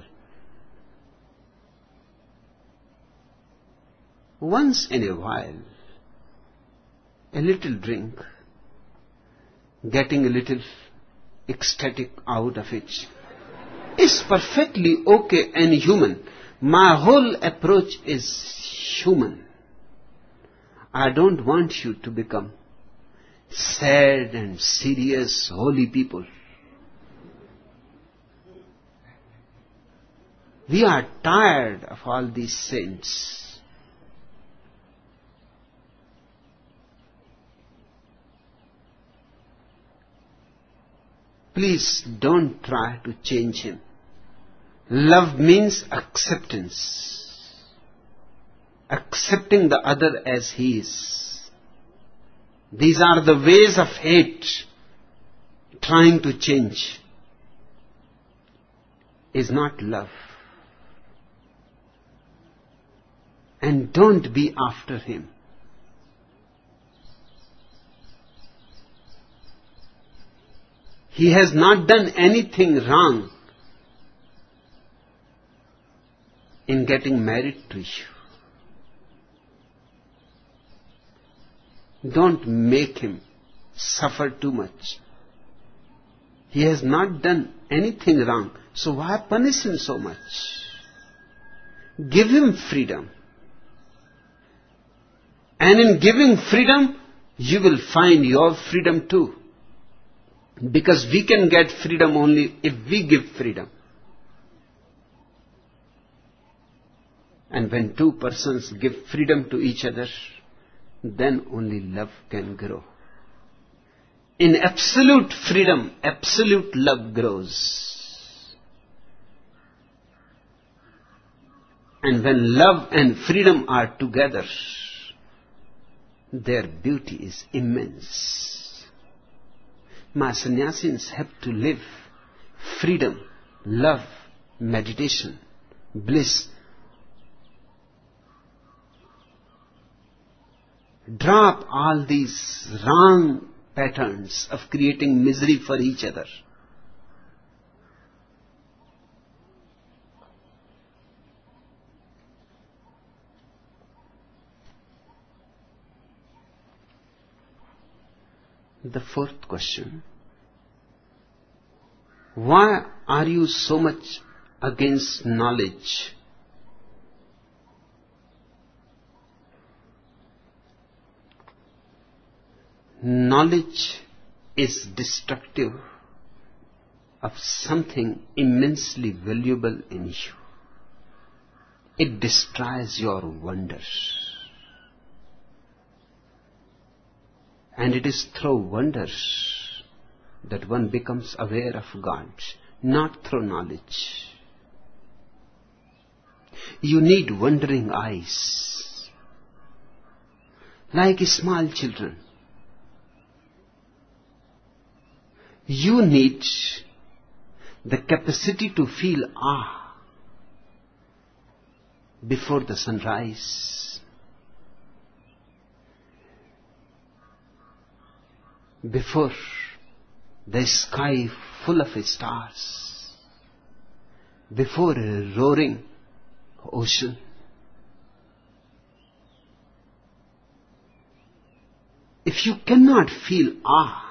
Once in a while, a little drink, getting a little ecstatic out of it, is perfectly okay and human. My whole approach is human. I don't want you to become sad and serious, holy people. We are tired of all these saints. Please don't try to change him. Love means acceptance. Accepting the other as he is. These are the ways of hate. Trying to change is not love. And don't be after him. He has not done anything wrong in getting married to you. Don't make him suffer too much. He has not done anything wrong, so why punish him so much? Give him freedom. And in giving freedom, you will find your freedom too. Because we can get freedom only if we give freedom. And when two persons give freedom to each other, then only love can grow. In absolute freedom, absolute love grows. And when love and freedom are together, their beauty is immense. My sannyasins have to live freedom, love, meditation, bliss. Drop all these wrong patterns of creating misery for each other. The fourth question. Why are you so much against knowledge? knowledge is destructive of something immensely valuable in you. It destroys your wonders. And it is through wonders that one becomes aware of God, not through knowledge. You need wondering eyes, like small children. You need the capacity to feel awe before the sunrise, before the sky full of stars, before a roaring ocean. If you cannot feel awe,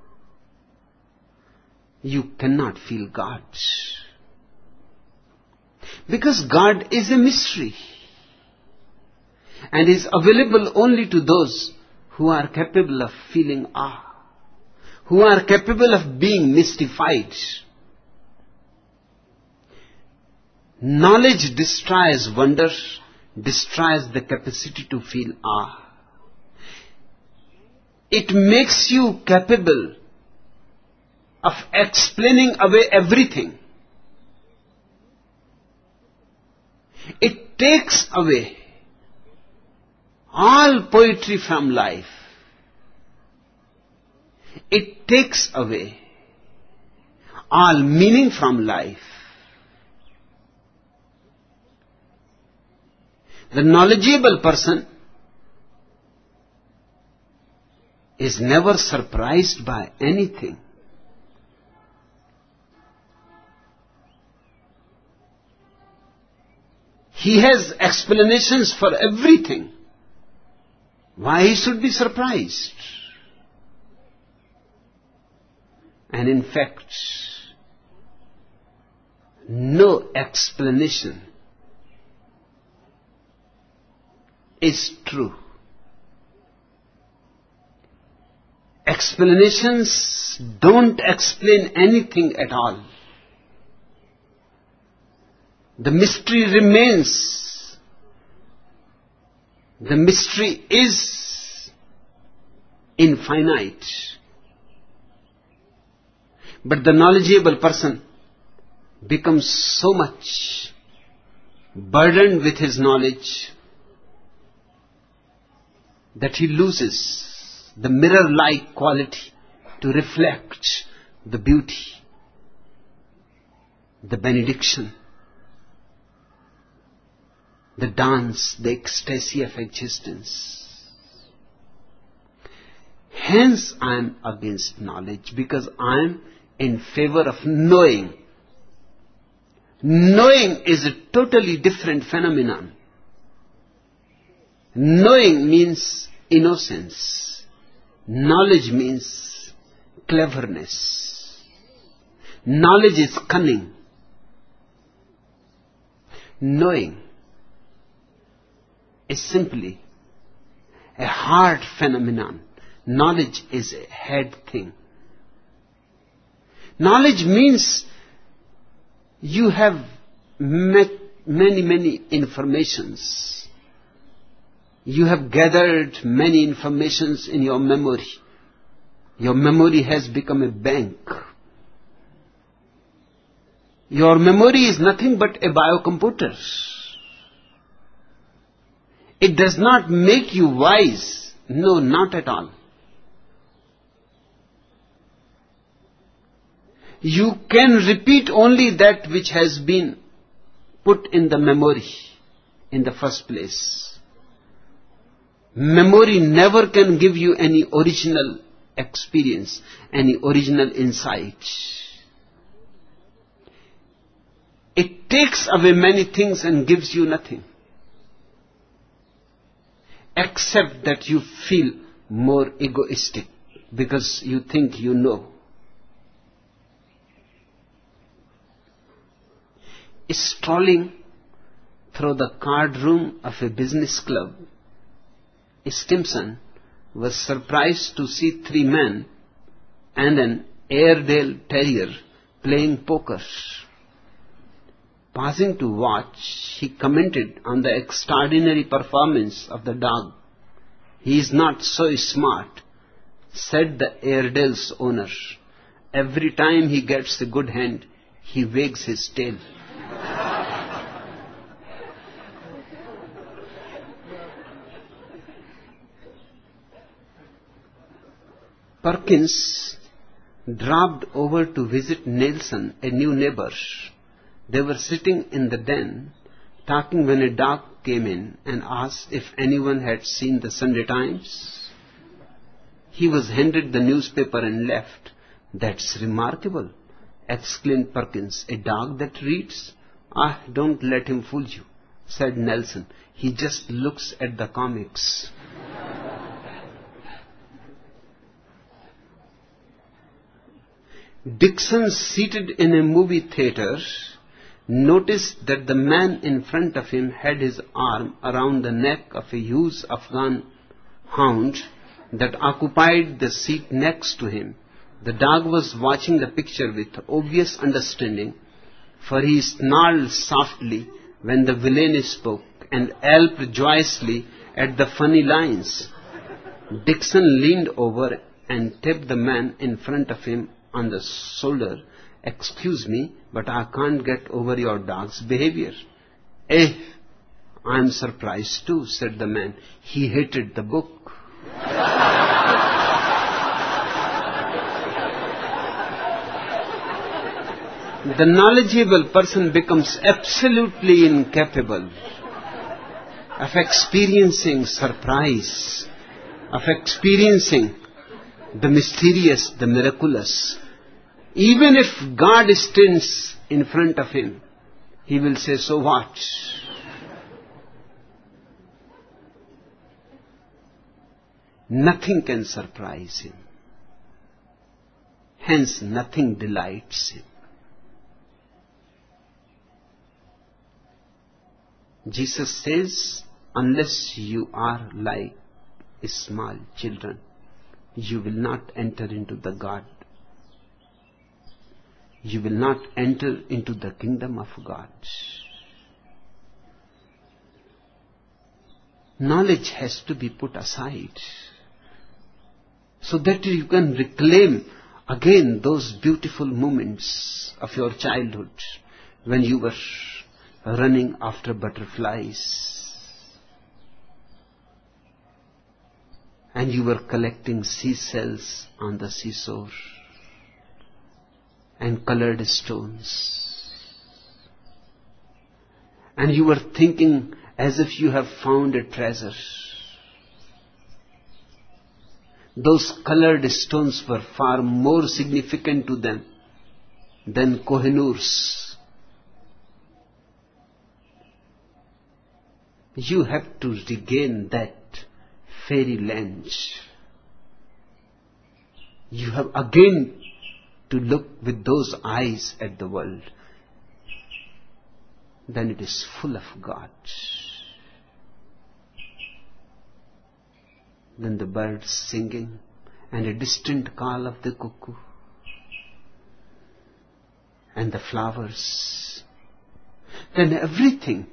you cannot feel God. Because God is a mystery and is available only to those who are capable of feeling awe, who are capable of being mystified. Knowledge destroys wonder, destroys the capacity to feel awe. It makes you capable of explaining away everything. It takes away all poetry from life. It takes away all meaning from life. The knowledgeable person is never surprised by anything. He has explanations for everything. Why he should be surprised? And in fact, no explanation is true. Explanations don't explain anything at all. The mystery remains. The mystery is infinite. But the knowledgeable person becomes so much burdened with his knowledge that he loses the mirror-like quality to reflect the beauty, the benediction, the dance, the ecstasy of existence. Hence I am against knowledge, because I am in favor of knowing. Knowing is a totally different phenomenon. Knowing means innocence. Knowledge means cleverness. Knowledge is cunning. Knowing is simply a heart phenomenon. Knowledge is a head thing. Knowledge means you have met many, many informations. You have gathered many informations in your memory. Your memory has become a bank. Your memory is nothing but a biocomputer. It does not make you wise. No, not at all. You can repeat only that which has been put in the memory in the first place. Memory never can give you any original experience, any original insight. It takes away many things and gives you nothing, except that you feel more egoistic because you think you know. Strolling through the card room of a business club, Stimson was surprised to see three men and an Airedale Terrier playing poker. Pausing to watch, he commented on the extraordinary performance of the dog. "He is not so smart," said the Airedale's owner. "Every time he gets a good hand, he wags his tail." Perkins dropped over to visit Nelson, a new neighbor. They were sitting in the den, talking when a dog came in and asked if anyone had seen the Sunday Times. He was handed the newspaper and left. "That's remarkable," exclaimed Perkins. "A dog that reads?" "Ah, don't let him fool you," said Nelson. "He just looks at the comics." Dixon, seated in a movie theater, noticed that the man in front of him had his arm around the neck of a huge Afghan hound that occupied the seat next to him. The dog was watching the picture with obvious understanding, for he snarled softly when the villain spoke and yelped joyously at the funny lines. Dixon leaned over and tapped the man in front of him on the shoulder. "Excuse me, but I can't get over your dog's behavior." "Eh, I'm surprised too," said the man. "He hated the book." The knowledgeable person becomes absolutely incapable of experiencing surprise, of experiencing the mysterious, the miraculous. Even if God stands in front of him, he will say, "So what?" Nothing can surprise him. Hence, nothing delights him. Jesus says, unless you are like small children, you will not enter into the God. You will not enter into the kingdom of God. Knowledge has to be put aside so that you can reclaim again those beautiful moments of your childhood when you were running after butterflies and you were collecting seashells on the seashore and colored stones, and you were thinking as if you have found a treasure. Those colored stones were far more significant to them than Kohinoors. You have to regain that fairyland. You have again to look with those eyes at the world. Then it is full of God. Then the birds singing and a distant call of the cuckoo and the flowers. Then everything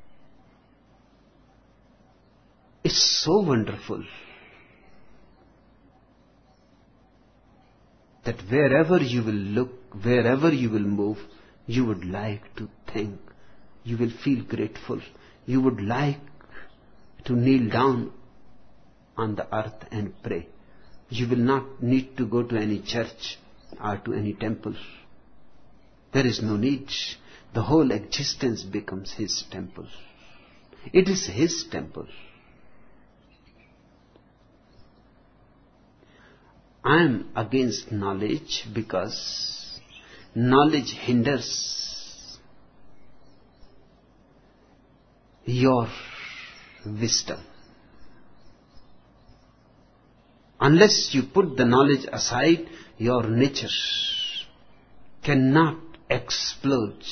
is so wonderful that wherever you will look, wherever you will move, you would like to think, you will feel grateful, you would like to kneel down on the earth and pray. You will not need to go to any church or to any temple. There is no need. The whole existence becomes His temple. It is His temple. I am against knowledge because knowledge hinders your wisdom. Unless you put the knowledge aside, your nature cannot explode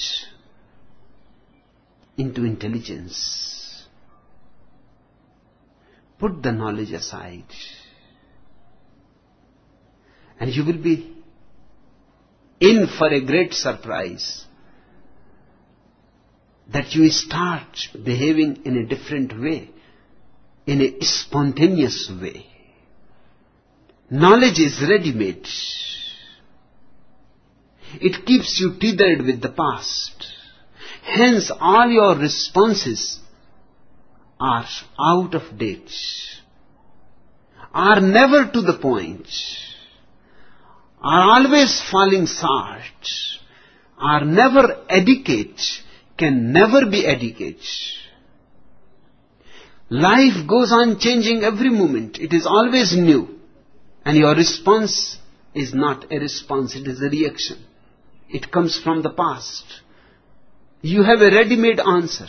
into intelligence. Put the knowledge aside. And you will be in for a great surprise, that you start behaving in a different way, in a spontaneous way. Knowledge is ready-made. It keeps you tethered with the past. Hence, all your responses are out of date, are never to the point, are always falling short, are never adequate, can never be adequate. Life goes on changing every moment. It is always new. And your response is not a response, it is a reaction. It comes from the past. You have a ready-made answer.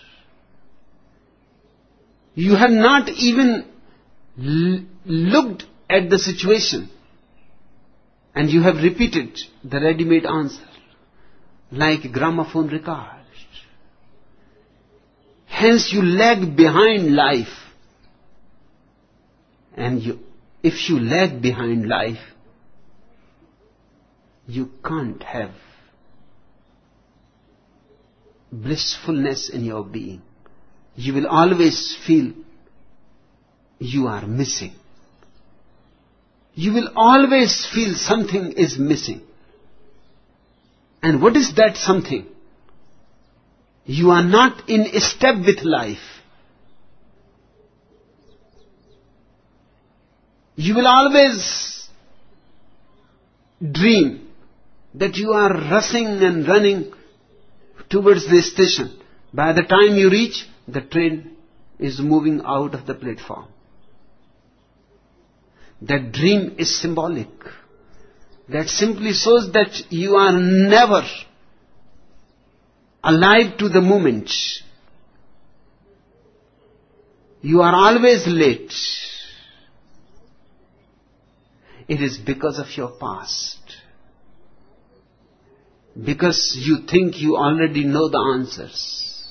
You have not even l- looked at the situation, and you have repeated the ready-made answer like a gramophone record. Hence you lag behind life. And you, if you lag behind life, you can't have blissfulness in your being. You will always feel you are missing. You will always feel something is missing. And what is that something? You are not in step with life. You will always dream that you are rushing and running towards the station. By the time you reach, the train is moving out of the platform. That dream is symbolic. That simply shows that you are never alive to the moment. You are always late. It is because of your past. Because you think you already know the answers.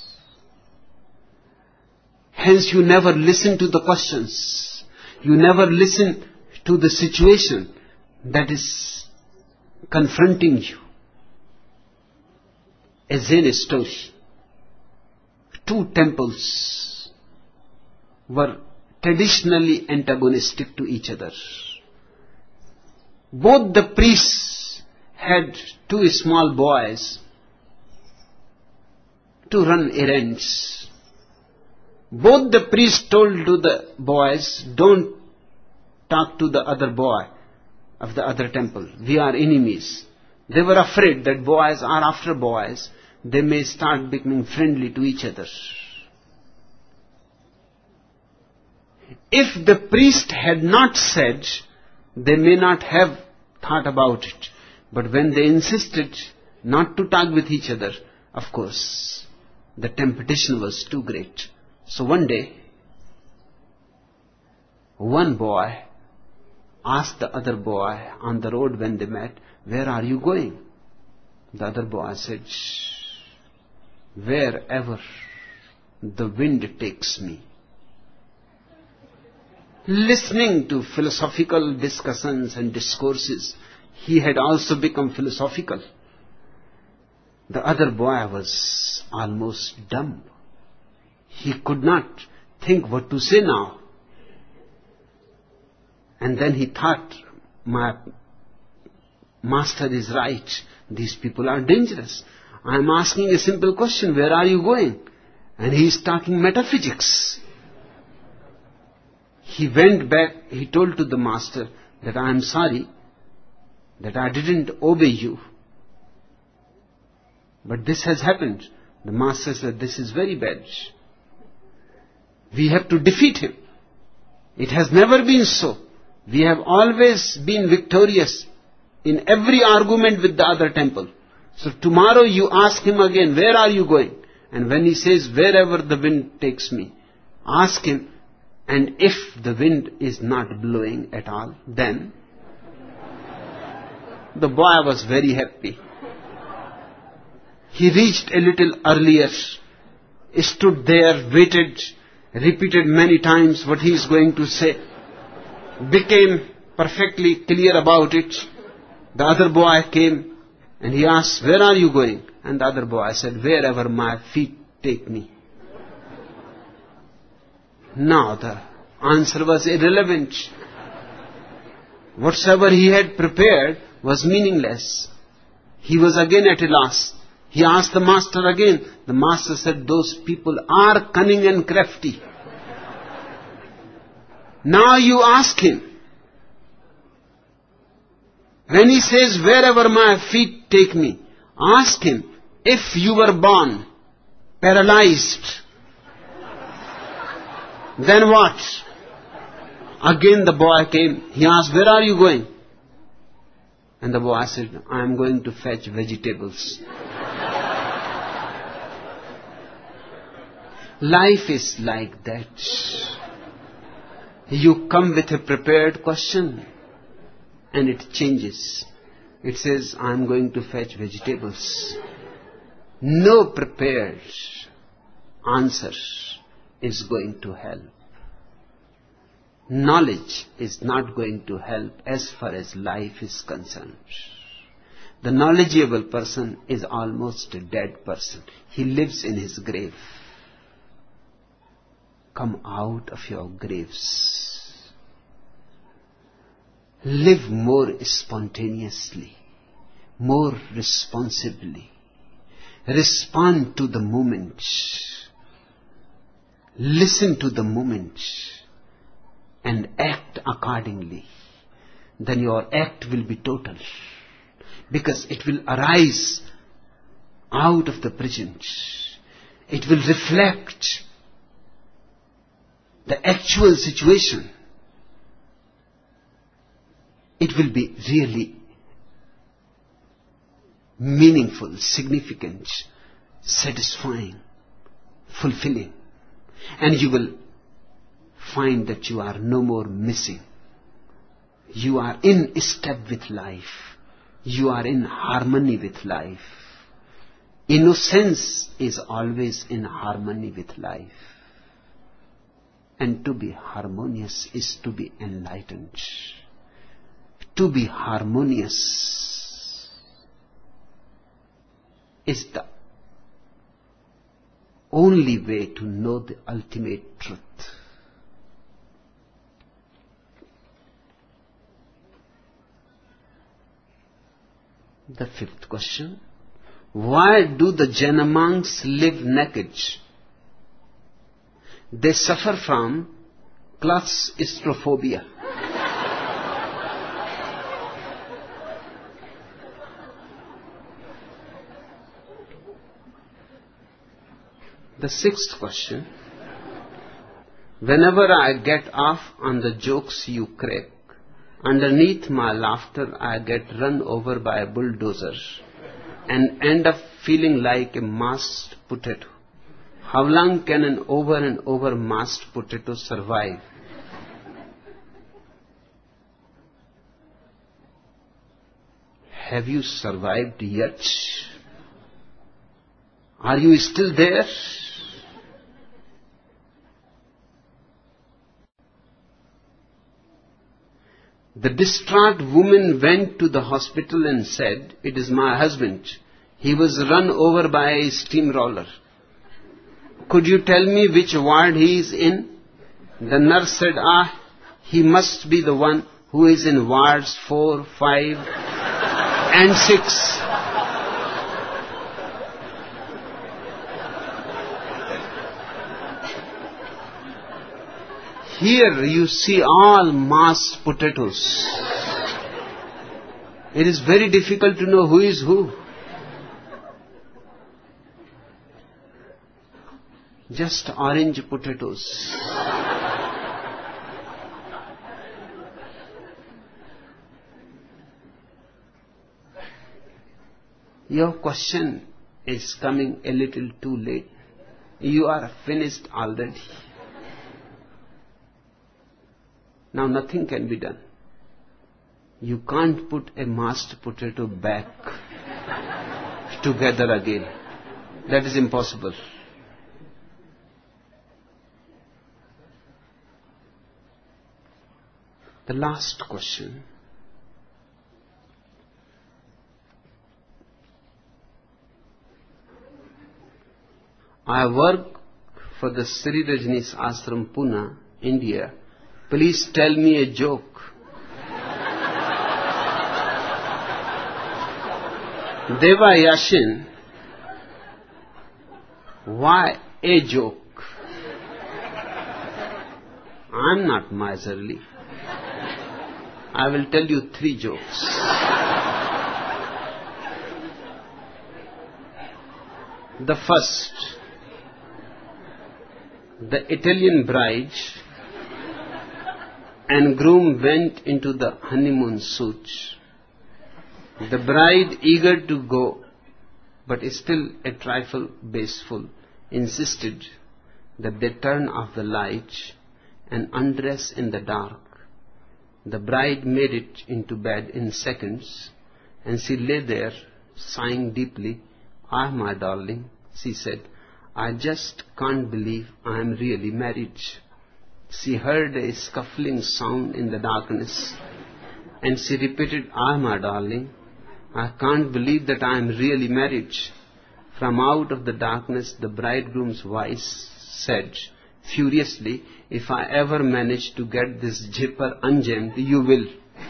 Hence you never listen to the questions. You never listen to the situation that is confronting you. A Zen story. Two temples were traditionally antagonistic to each other. Both the priests had two small boys to run errands. Both the priests told to the boys, don't talk to the other boy of the other temple. We are enemies. They were afraid that boys are after boys. They may start becoming friendly to each other. If the priest had not said, they may not have thought about it. But when they insisted not to talk with each other, of course, the temptation was too great. So one day, one boy asked the other boy on the road when they met, where are you going? The other boy said, wherever the wind takes me. Listening to philosophical discussions and discourses, he had also become philosophical. The other boy was almost dumb. He could not think what to say now. And then he thought, my master is right. These people are dangerous. I am asking a simple question, where are you going? And he is talking metaphysics. He went back, he told to the master that I am sorry that I didn't obey you. But this has happened. The master said, this is very bad. We have to defeat him. It has never been so. We have always been victorious in every argument with the other temple. So tomorrow you ask him again, where are you going? And when he says, wherever the wind takes me, ask him, and if the wind is not blowing at all, then the boy was very happy. He reached a little earlier, stood there, waited, repeated many times what he is going to say, became perfectly clear about it. The other boy came and he asked, where are you going? And the other boy said, wherever my feet take me. Now the answer was irrelevant. Whatsoever he had prepared was meaningless. He was again at a loss. He asked the master again. The master said, those people are cunning and crafty. Now you ask him. When he says, wherever my feet take me, ask him, if you were born paralyzed, then what? Again the boy came. He asked, where are you going? And the boy said, I am going to fetch vegetables. Life is like that. You come with a prepared question and it changes. It says, I am going to fetch vegetables. No prepared answer is going to help. Knowledge is not going to help as far as life is concerned. The knowledgeable person is almost a dead person. He lives in his grave. Come out of your graves. Live more spontaneously, more responsibly. Respond to the moment. Listen to the moment and act accordingly. Then your act will be total, because it will arise out of the present. It will reflect the actual situation. It will be really meaningful, significant, satisfying, fulfilling. And you will find that you are no more missing. You are in step with life. You are in harmony with life. Innocence is always in harmony with life. And to be harmonious is to be enlightened. To be harmonious is the only way to know the ultimate truth. The fifth question. Why do the Jaina monks live naked? They suffer from claustrophobia. The sixth question. Whenever I get off on the jokes you crack, underneath my laughter I get run over by a bulldozer and end up feeling like a mashed potato. How long can an over and over mashed potato survive? Have you survived yet? Are you still there? The distraught woman went to the hospital and said, "It is my husband. He was run over by a steamroller. Could you tell me which ward he is in?" The nurse said, "Ah, he must be the one who is in wards four, five, and six. Here you see all mashed potatoes. It is very difficult to know who is who. Just orange potatoes. Your question is coming a little too late. You are finished already. Now nothing can be done. You can't put a mashed potato back together again. That is impossible. The last question. I work for the Sri Rajneesh Ashram, Pune, India. Please tell me a joke. Deva Yashin, why a joke? I'm not miserly. I will tell you three jokes. The first, the Italian bride and groom went into the honeymoon suite. The bride, eager to go, but still a trifle bashful, insisted that they turn off the light and undress in the dark. The bride made it into bed in seconds, and she lay there, sighing deeply. "Ah, my darling," she said, "I just can't believe I am really married." She heard a scuffling sound in the darkness, and she repeated, "Ah, my darling, I can't believe that I am really married." From out of the darkness, the bridegroom's voice said furiously, "If I ever manage to get this zipper unjammed, you will."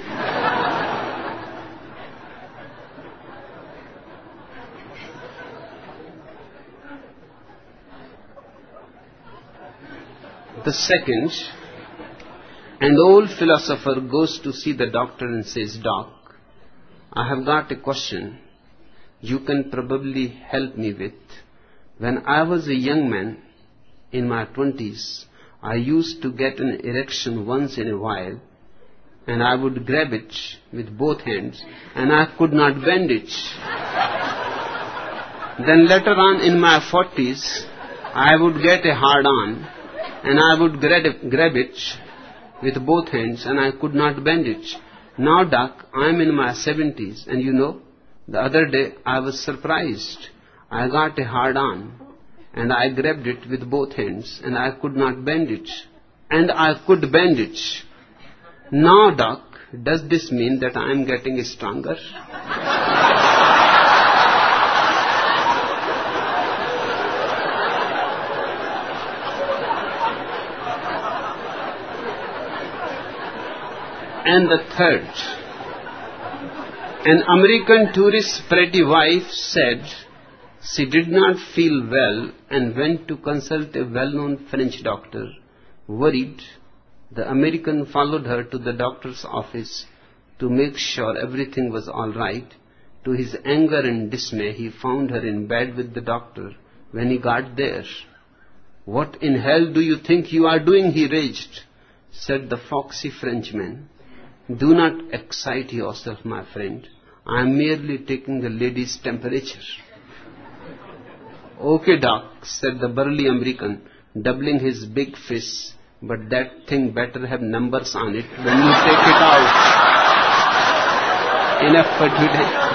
The second, an old philosopher goes to see the doctor and says, "Doc, I have got a question you can probably help me with. When I was a young man in my twenties, I used to get an erection once in a while, and I would grab it with both hands, and I could not bend it. Then later on in my forties, I would get a hard-on, and I would grab it with both hands, and I could not bend it. Now, Doc, I am in my seventies, and you know, the other day I was surprised. I got a hard-on, and I grabbed it with both hands, and I could not bend it. And I could bend it. Now, Doc, does this mean that I am getting stronger?" And the third, an American tourist's pretty wife said she did not feel well and went to consult a well-known French doctor. Worried, the American followed her to the doctor's office to make sure everything was all right. To his anger and dismay, he found her in bed with the doctor when he got there. "What in hell do you think you are doing?" he raged. Said the foxy Frenchman, "Do not excite yourself, my friend. I am merely taking the lady's temperature." "Okay, Doc," said the burly American, doubling his big fist, "but that thing better have numbers on it when you take it out." Enough for today.